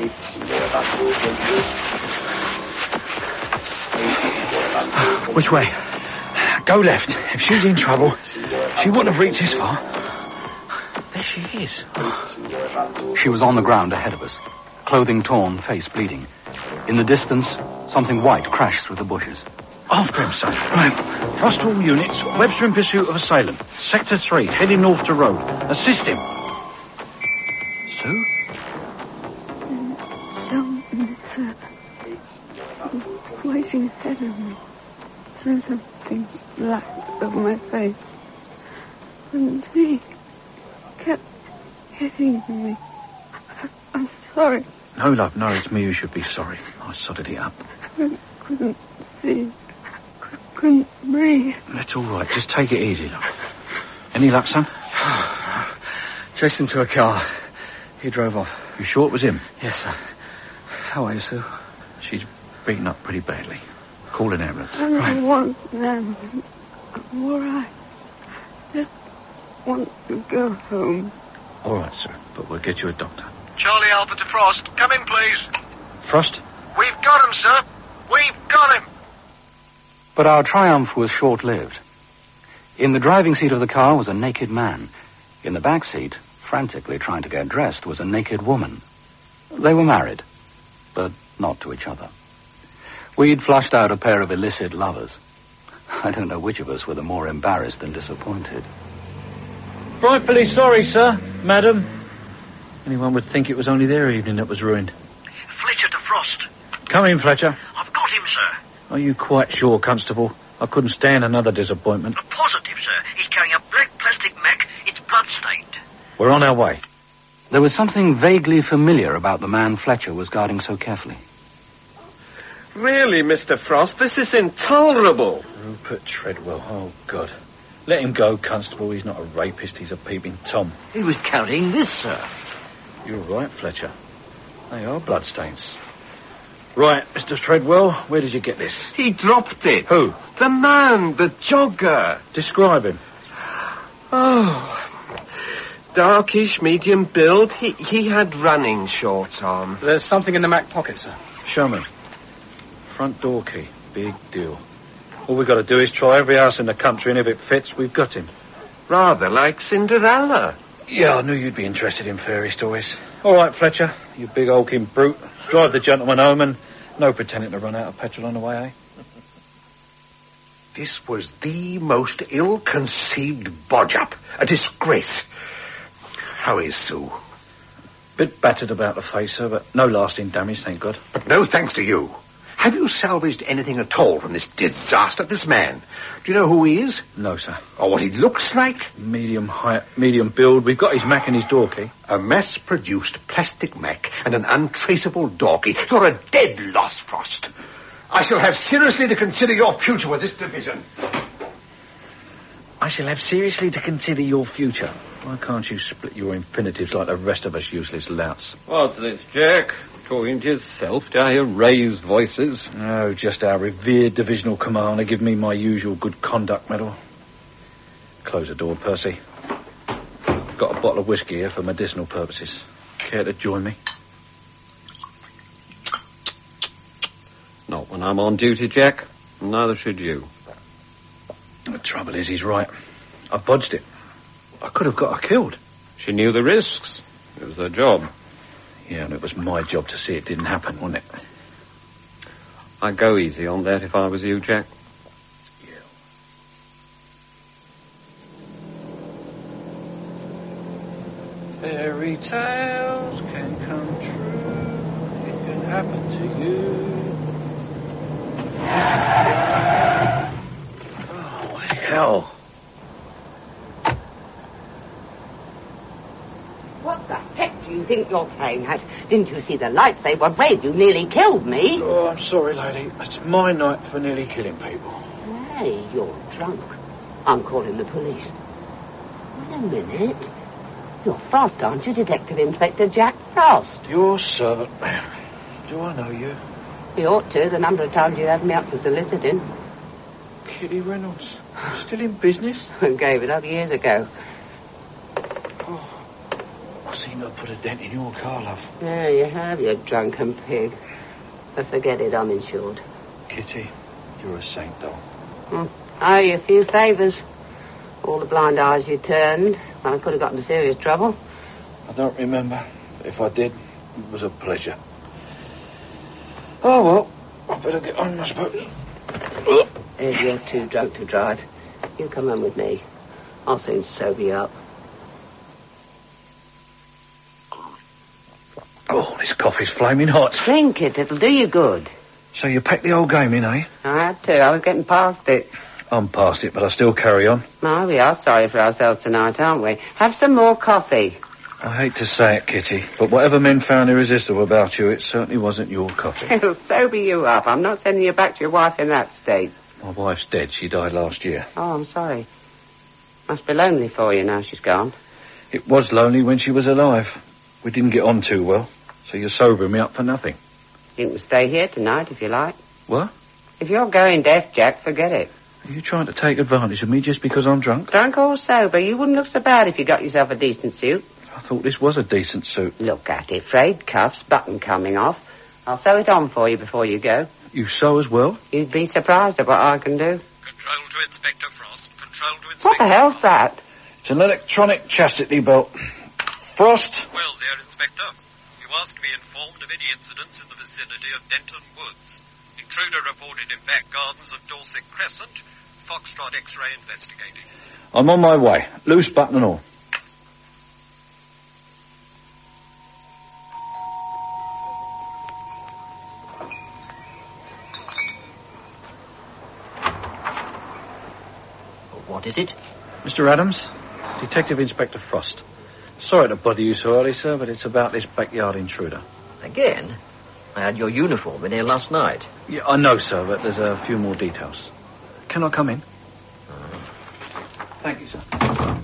Which way? Go left. If she's in trouble, she wouldn't have reached this far. There she is. She was on the ground ahead of us. Clothing torn, face bleeding. In the distance, something white crashed through the bushes. After him, son. Right. Frost to all units. Webster in pursuit of assailant. Sector three, heading north to road. Assist him. Sue? Someone, sir, waiting ahead of me. Threw something black over my face. Couldn't see. Kept hitting me. I, I'm sorry. No, love, no, it's me who should be sorry. I sodded it up. I couldn't see. Couldn't breathe. That's all right. Just take it easy, love. Any luck, son? Chased him to a car. He drove off. You sure it was him? Yes, sir. How are you, Sue? She's beaten up pretty badly. Call an ambulance. I don't right. want an ambulance. I'm all right. Just want to go home. All right, sir, but we'll get you a doctor. Charlie Alpha to Frost. Come in, please. Frost? We've got him, sir. We've got him. But our triumph was short-lived. In the driving seat of the car was a naked man. In the back seat, frantically trying to get dressed, was a naked woman. They were married, but not to each other. We'd flushed out a pair of illicit lovers. I don't know which of us were the more embarrassed and disappointed. Frightfully sorry, sir, madam. Anyone would think it was only their evening that was ruined. Fletcher to Frost. Come in, Fletcher. I've got him, sir. Are you quite sure, Constable? I couldn't stand another disappointment. Positive, sir. He's carrying a black plastic Mac. It's blood-stained. We're on our way. There was something vaguely familiar about the man Fletcher was guarding so carefully. Really, Mister Frost, this is intolerable. Rupert Treadwell, oh, God. Let him go, Constable. He's not a rapist. He's a peeping Tom. He was carrying this, sir. You're right, Fletcher. They are bloodstains. Right, Mister Treadwell, where did you get this? He dropped it. Who? The man, the jogger. Describe him. Oh, darkish, medium build. He he had running shorts on. There's something in the Mac pocket, sir. Show me. Front door key. Big deal. All we've got to do is try every house in the country, and if it fits, we've got him. Rather like Cinderella. Yeah, I knew you'd be interested in fairy stories. All right, Fletcher, you big hulking brute. Drive the gentleman home, and no pretending to run out of petrol on the way, eh? This was the most ill-conceived bodge-up. A disgrace. How is Sue? Bit battered about the face, sir, but no lasting damage, thank God. But no thanks to you. Have you salvaged anything at all from this disaster? This man. Do you know who he is? No, sir. Or what he looks like? Medium height, medium build. We've got his Mac and his door key. A mass-produced plastic Mac and an untraceable door key. You're a dead loss, Frost. I shall have seriously to consider your future with this division. I shall have seriously to consider your future. Why can't you split your infinitives like the rest of us useless louts? What's this, Jack? Talking to yourself? Do I hear raised voices? No, just our revered divisional commander giving me my usual good conduct medal. Close the door, Percy. Got a bottle of whiskey here for medicinal purposes. Care to join me? Not when I'm on duty, Jack. Neither should you. The trouble is, he's right. I bodged it. I could have got her killed. She knew the risks. It was her job. Yeah, and it was my job to see it didn't happen, wasn't it? I'd go easy on that if I was you, Jack. Fairy tales can come true. It can happen to you. Oh, hell. What the heck do you think you're playing at? Didn't you see the lights? They were red. You nearly killed me. Oh, I'm sorry, lady. It's my night for nearly killing people. Hey, you're drunk. I'm calling the police. Wait a minute. You're Frost, aren't you, Detective Inspector Jack Frost? Your servant, ma'am. Do I know you? You ought to, the number of times you had me up for soliciting. Kitty Reynolds. Still in business? I gave it up years ago. I seem to have put a dent in your car, love. Yeah, you have, you drunken pig. But forget it, I'm insured. Kitty, you're a saint, though. Hmm. I owe you a few favours. All the blind eyes you turned. I could have got into serious trouble. I don't remember. If I did, it was a pleasure. Oh, well, I better get on, I suppose. If you're too drunk to drive, you come on with me. I'll soon sober you up. Oh, this coffee's flaming hot. Drink it, it'll do you good. So you packed the old game in, eh? I had to, I was getting past it. I'm past it, but I still carry on. Oh, we are sorry for ourselves tonight, aren't we? Have some more coffee. I hate to say it, Kitty, but whatever men found irresistible about you, it certainly wasn't your coffee. It'll sober you up. I'm not sending you back to your wife in that state. My wife's dead. She died last year. Oh, I'm sorry. Must be lonely for you now she's gone. It was lonely when she was alive. We didn't get on too well, so you're sobering me up for nothing. You can stay here tonight if you like. What? If you're going deaf, Jack, forget it. Are you trying to take advantage of me just because I'm drunk? Drunk or sober, you wouldn't look so bad if you got yourself a decent suit. I thought this was a decent suit. Look at it. Frayed cuffs, button coming off. I'll sew it on for you before you go. You sew as well? You'd be surprised at what I can do. Control to Inspector Frost. Control to Inspector... What the hell's that? It's an electronic chastity belt. Frost? Well, dear Inspector, you asked to be informed of any incidents in the vicinity of Denton Woods. Intruder reported in back gardens of Dorset Crescent. Foxtrot X-ray investigating. I'm on my way. Loose button and all. What is it? Mister Adams, Detective Inspector Frost. Sorry to bother you so early, sir, but it's about this backyard intruder. Again? I had your uniform in here last night. Yeah, I know, sir, but there's a few more details. Can I come in? Uh, Thank you, sir.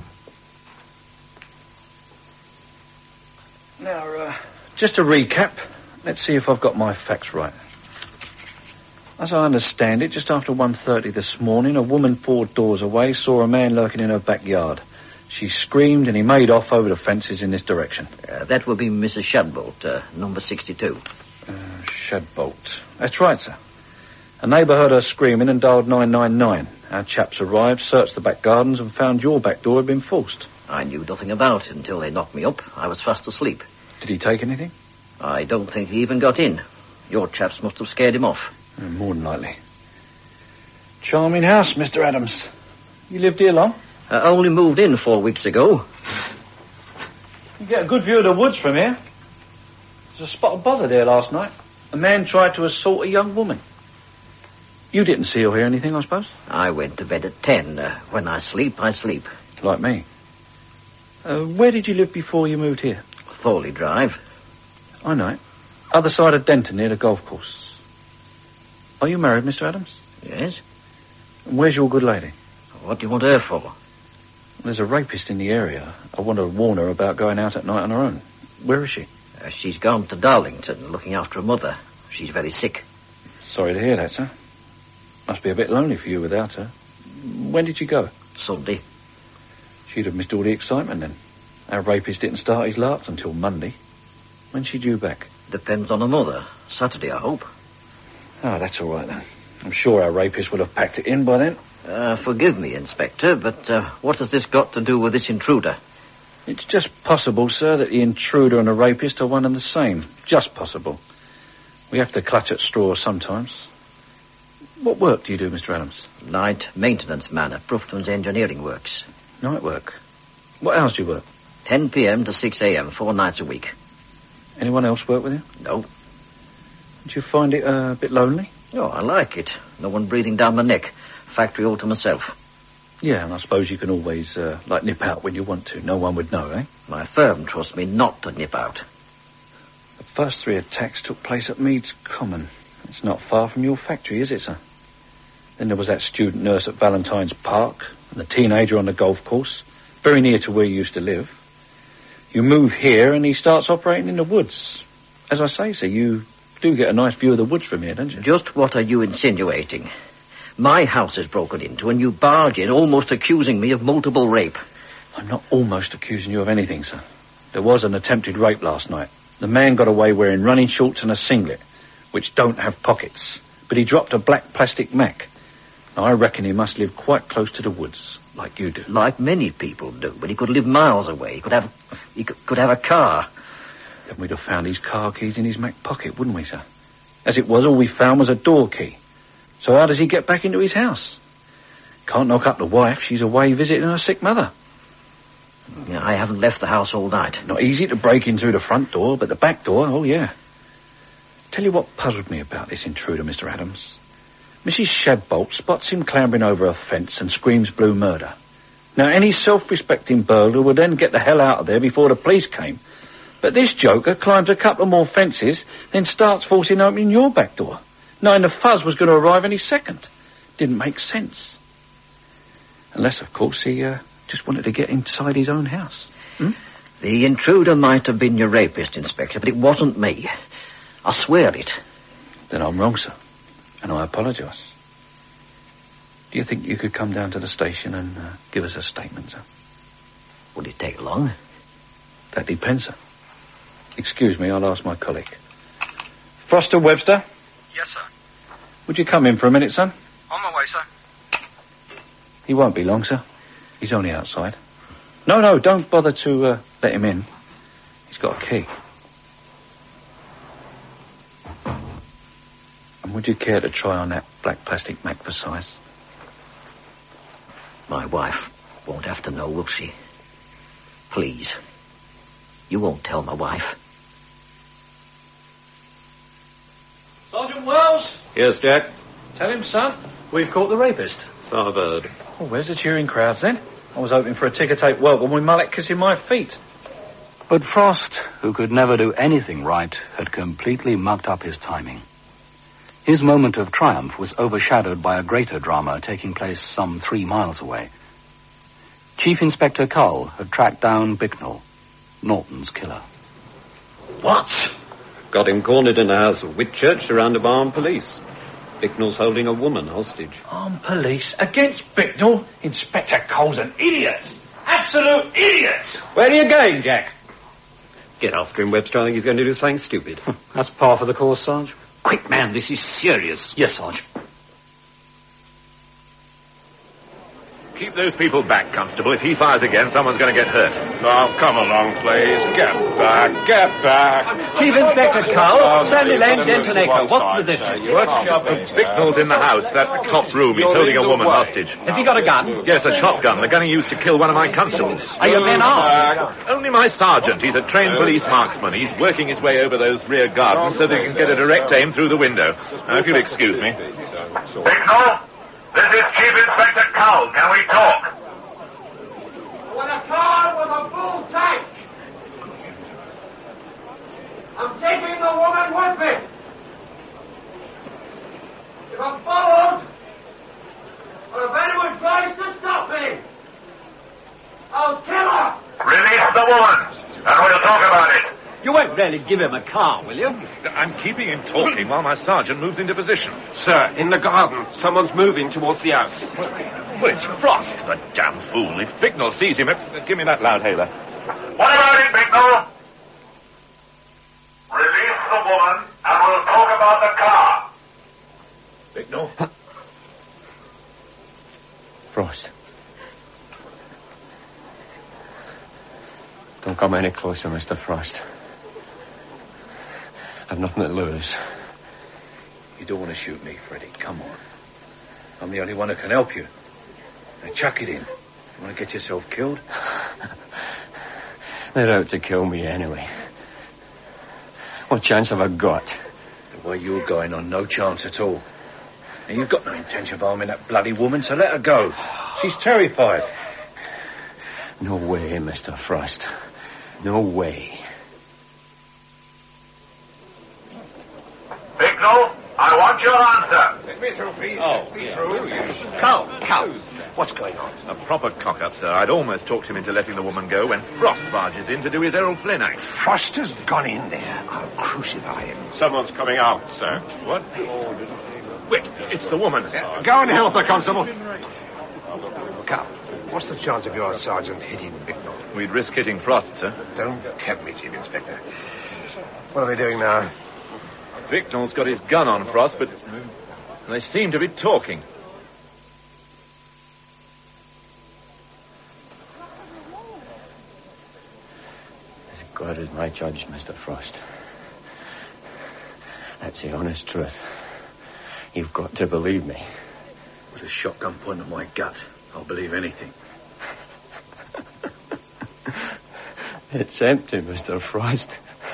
Now, uh, just to recap, let's see if I've got my facts right. As I understand it, just after one thirty this morning, a woman four doors away saw a man lurking in her backyard. She screamed and he made off over the fences in this direction. Uh, that would be Missus Shadbolt, uh, number sixty-two. Uh, Shadbolt. That's right, sir. A neighbour heard her screaming and dialed nine nine nine. Our chaps arrived, searched the back gardens and found your back door had been forced. I knew nothing about it until they knocked me up. I was fast asleep. Did he take anything? I don't think he even got in. Your chaps must have scared him off. Uh, more than likely. Charming house, Mister Adams. You lived here long? I only moved in four weeks ago. You get a good view of the woods from here. There's a spot of bother there last night. A man tried to assault a young woman. You didn't see or hear anything, I suppose? I went to bed at ten. Uh, when I sleep, I sleep. Like me. Uh, where did you live before you moved here? Thorley Drive. I know it. Other side of Denton, near the golf course. Are you married, Mister Adams? Yes. And where's your good lady? What do you want her for? There's a rapist in the area. I want to warn her about going out at night on her own. Where is she? Uh, she's gone to Darlington, looking after her mother. She's very sick. Sorry to hear that, sir. Must be a bit lonely for you without her. When did you go? Sunday. She'd have missed all the excitement then. Our rapist didn't start his larks until Monday. When's she due back? Depends on her mother. Saturday, I hope. Oh, that's all right then. I'm sure our rapist will have packed it in by then. Uh, forgive me, Inspector, but uh, what has this got to do with this intruder? It's just possible, sir, that the intruder and the rapist are one and the same. Just possible. We have to clutch at straws sometimes. What work do you do, Mister Adams? Night maintenance man at Brufton's Engineering Works. Night work? What hours do you work? ten p.m. to six a.m., four nights a week. Anyone else work with you? No. Did you find it uh, a bit lonely? Oh, I like it. No one breathing down my neck. Factory all to myself. Yeah, and I suppose you can always, uh, like, nip out when you want to. No one would know, eh? My firm trusts me not to nip out. The first three attacks took place at Meads Common. It's not far from your factory, is it, sir? Then there was that student nurse at Valentine's Park, and the teenager on the golf course, very near to where you used to live. You move here, and he starts operating in the woods. As I say, sir, you do get a nice view of the woods from here, don't you? Just what are you insinuating? My house is broken into, and you barge in, almost accusing me of multiple rape. I'm not almost accusing you of anything, sir. There was an attempted rape last night. The man got away wearing running shorts and a singlet, which don't have pockets. But he dropped a black plastic Mac. Now, I reckon he must live quite close to the woods, like you do. Like many people do, but he could live miles away. He could have, he could, could have a car. Then we'd have found his car keys in his Mac pocket, wouldn't we, sir? As it was, all we found was a door key. So how does he get back into his house? Can't knock up the wife. She's away visiting her sick mother. Yeah, I haven't left the house all night. Not easy to break in through the front door, but the back door, oh, yeah. Tell you what puzzled me about this intruder, Mister Adams. Missus Shadbolt spots him clambering over a fence and screams blue murder. Now, any self-respecting burglar would then get the hell out of there before the police came. But this joker climbs a couple more fences, then starts forcing opening your back door, knowing the fuzz was going to arrive any second. Didn't make sense. Unless, of course, he uh, just wanted to get inside his own house. Hmm? The intruder might have been your rapist, Inspector, but it wasn't me. I swear it. Then I'm wrong, sir. And I apologise. Do you think you could come down to the station and uh, give us a statement, sir? Would it take long? That depends, sir. Excuse me, I'll ask my colleague. Foster Webster? Yes, sir. Would you come in for a minute, son? On my way, sir. He won't be long, sir. He's only outside. No, no, don't bother to uh, let him in. He's got a key. And would you care to try on that black plastic Mac for size? My wife won't have to know, will she? Please. You won't tell my wife. Sergeant Wells? Yes, Jack? Tell him, son, we've caught the rapist. Starboard. Oh, where's the cheering crowds, then? I was hoping for a ticker-tape welcome with mullet kissing my feet. But Frost, who could never do anything right, had completely mucked up his timing. His moment of triumph was overshadowed by a greater drama taking place some three miles away. Chief Inspector Cull had tracked down Bicknell, Norton's killer. What? Got him cornered in the house of Whitchurch, surrounded by armed police. Bicknell's holding a woman hostage. Armed police against Bicknell? Inspector Cole's an idiot. Absolute idiot. Where are you going, Jack? Get after him, Webster. I think he's going to do something stupid. That's par for the course, Sarge. Quick, man, this is serious. Yes, Sarge. Keep those people back, Constable. If he fires again, someone's going to get hurt. Now, come along, please. Get back, get back. Chief Inspector Cowell, Sandy Lane, Denton Acre. What's the distance? What? Bicknell's in the house, that top room. He's holding a woman hostage. Has he got a gun? Yes, a shotgun. The gun he used to kill one of my constables. Are your men armed? Only my sergeant. He's a trained police marksman. He's working his way over those rear gardens so that he can get a direct aim through the window. Now, if you'll excuse me. Bicknell? This is Chief Inspector Cowell. Can we talk? With a car with a full tank. I'm taking the woman with me. If I'm followed, or if anyone tries to stop me, I'll kill her. Release the woman, and we'll talk about it. You won't really give him a car, will you? I'm keeping him talking while my sergeant moves into position. Sir, in the garden, someone's moving towards the house. Well, it's Frost, the damn fool. If Bicknell sees him, uh, give me that loudhailer. What about it, Bicknell? Release the woman, and we'll talk about the car. Bicknell? Frost. Don't come any closer, Mister Frost. I've nothing to lose. You don't want to shoot me, Freddie. Come on. I'm the only one who can help you. Now chuck it in. You want to get yourself killed? They're out to kill me anyway. What chance have I got? The way you're going on, no chance at all. And you've got no intention of harming that bloody woman, so let her go. She's terrified. No way, Mister Frost. No way. Bicknell, I want your answer. Let me through, please. Oh, Let me yeah. through. Cal, Cal, what's going on? A proper cock-up, sir. I'd almost talked him into letting the woman go when Frost barges in to do his Errol Flynn act. Frost has gone in there. I'll crucify him. Someone's coming out, sir. What? Wait, it's the woman. Uh, go and help her, Constable. Cal, what's the chance of your sergeant hitting Bicknell? We'd risk hitting Frost, sir. Don't tempt me, Chief Inspector. What are they doing now? Bicknell's got his gun on Frost, but they seem to be talking. As God is my judge, Mister Frost. That's the honest truth. You've got to believe me. With a shotgun pointed at my gut, I'll believe anything. It's empty, Mister Frost.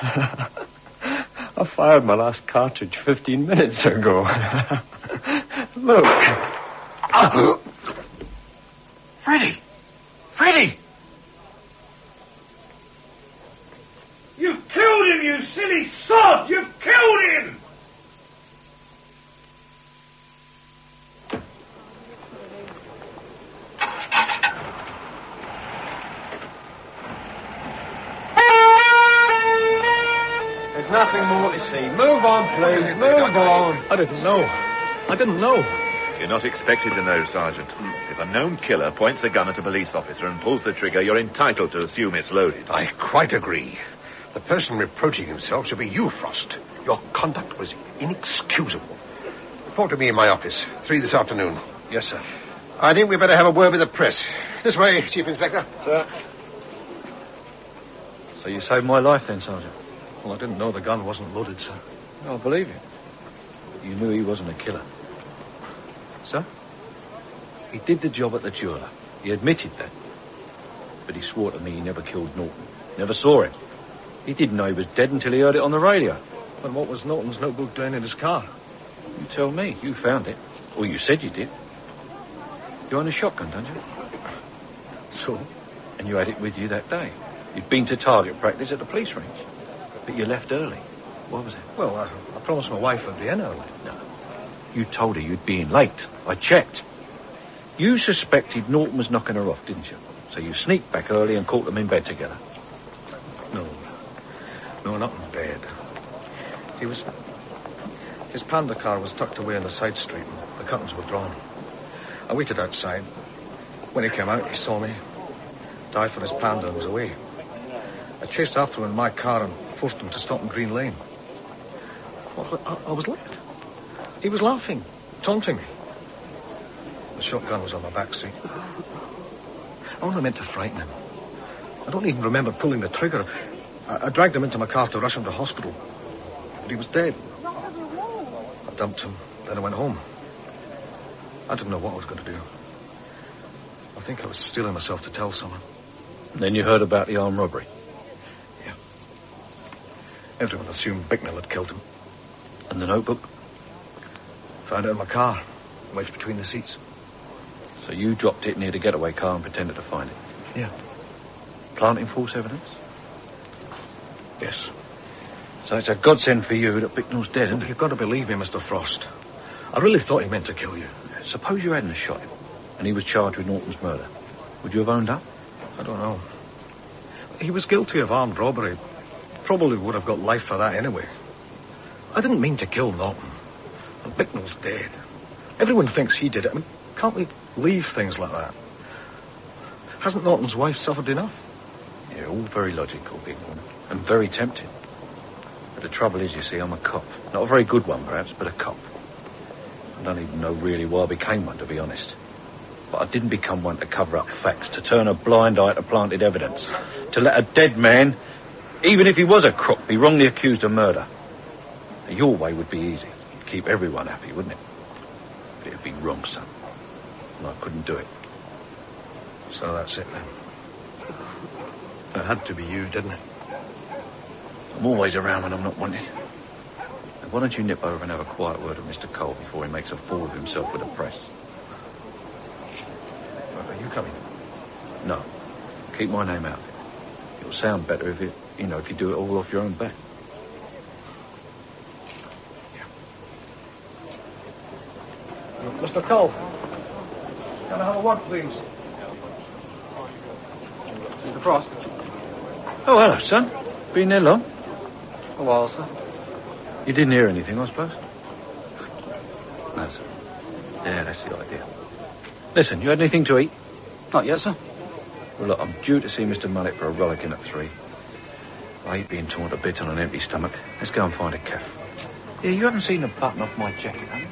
I fired my last cartridge fifteen minutes ago. Look. Oh. Freddie! Freddie! You killed him, you silly sod! You killed him! There's nothing more to see. Move on, please. Move on. I didn't know. I didn't know. You're not expected to know, Sergeant. If a known killer points a gun at a police officer and pulls the trigger, you're entitled to assume it's loaded. I quite agree. The person reproaching himself should be you, Frost. Your conduct was inexcusable. Report to me in my office. Three this afternoon. Yes, sir. I think we better have a word with the press. This way, Chief Inspector. Sir. So you saved my life then, Sergeant? Well, I didn't know the gun wasn't loaded, sir. I believe you. You knew he wasn't a killer. Sir? He did the job at the jeweler. He admitted that. But he swore to me he never killed Norton. Never saw him. He didn't know he was dead until he heard it on the radio. And what was Norton's notebook doing in his car? You tell me. You found it. Or you said you did. You own a shotgun, don't you? So? And you had it with you that day. You'd been to target practice at the police range. But you left early. What was it? Well, I, I promised my wife I'd be in early. No. You told her you'd be in late. I checked. You suspected Norton was knocking her off, didn't you? So you sneaked back early and caught them in bed together. No. No, not in bed. He was... His Panda car was tucked away in the side street and the curtains were drawn. I waited outside. When he came out, he saw me, dived for his Panda and was away. I chased after him in my car and forced him to stop in Green Lane. Well, I, I was late. He was laughing, taunting me. The shotgun was on my back seat. I only meant to frighten him. I don't even remember pulling the trigger. I, I dragged him into my car to rush him to hospital. But he was dead. I dumped him, then I went home. I didn't know what I was going to do. I think I was steeling myself to tell someone. Then you heard about the armed robbery? Yeah. Everyone assumed Bicknell had killed him. And the notebook? Found it in my car, wedged between the seats. So you dropped it near the getaway car and pretended to find it? Yeah. Planting false evidence? Yes. So it's a godsend for you that Bicknell's dead, isn't it? You've got to believe me, Mister Frost. I really thought he meant to kill you. Suppose you hadn't shot him, and he was charged with Norton's murder. Would you have owned up? I don't know. He was guilty of armed robbery. Probably would have got life for that anyway. I didn't mean to kill Norton. And Bicknell's dead. Everyone thinks he did it. I mean, can't we leave things like that? Hasn't Norton's wife suffered enough? Yeah, all very logical, big one. And very tempting. But the trouble is, you see, I'm a cop. Not a very good one, perhaps, but a cop. I don't even know really why I became one, to be honest. But I didn't become one to cover up facts, to turn a blind eye to planted evidence, to let a dead man, even if he was a crook, be wrongly accused of murder. Now, your way would be easy. It'd keep everyone happy, wouldn't it? But it'd be wrong, son. And I couldn't do it. So that's it, then. It had to be you, didn't it? I'm always around when I'm not wanted. Now, why don't you nip over and have a quiet word with Mister Cole before he makes a fool of himself with the press? Are you coming? No. Keep my name out of it. It'll sound better if it, you know, if you do it all off your own back. Mister Cole, can I have a word, please? Mister Frost. Oh, hello, son. Been there long? A while, sir. You didn't hear anything, I suppose? No, sir. Yeah, that's the idea. Listen, you had anything to eat? Not yet, sir. Well, look, I'm due to see Mister Mullet for a rollicking at three. I hate being torn to bits on an empty stomach. Let's go and find a cafe. Yeah, you haven't seen a button off my jacket, have you?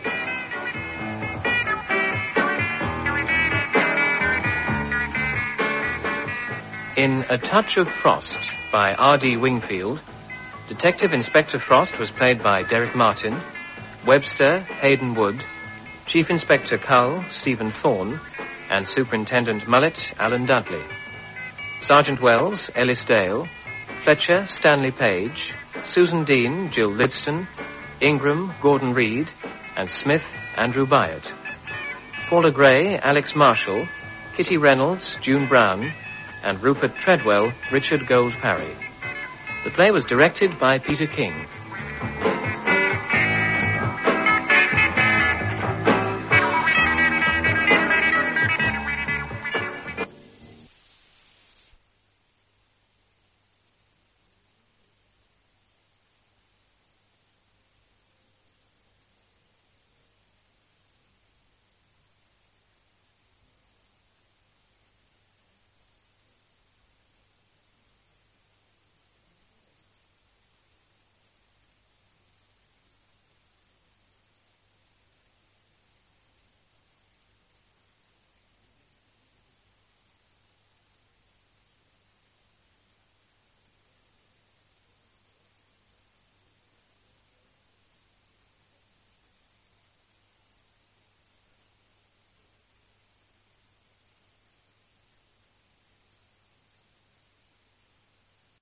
In A Touch of Frost by R D Wingfield, Detective Inspector Frost was played by Derek Martin, Webster, Hayden Wood, Chief Inspector Cull, Stephen Thorne, and Superintendent Mullet, Alan Dudley. Sergeant Wells, Ellis Dale, Fletcher, Stanley Page, Susan Dean, Jill Lidston, Ingram, Gordon Reed, and Smith, Andrew Byatt. Paula Gray, Alex Marshall, Kitty Reynolds, June Brown, and Rupert Treadwell, Richard Gold Parry. The play was directed by Peter King.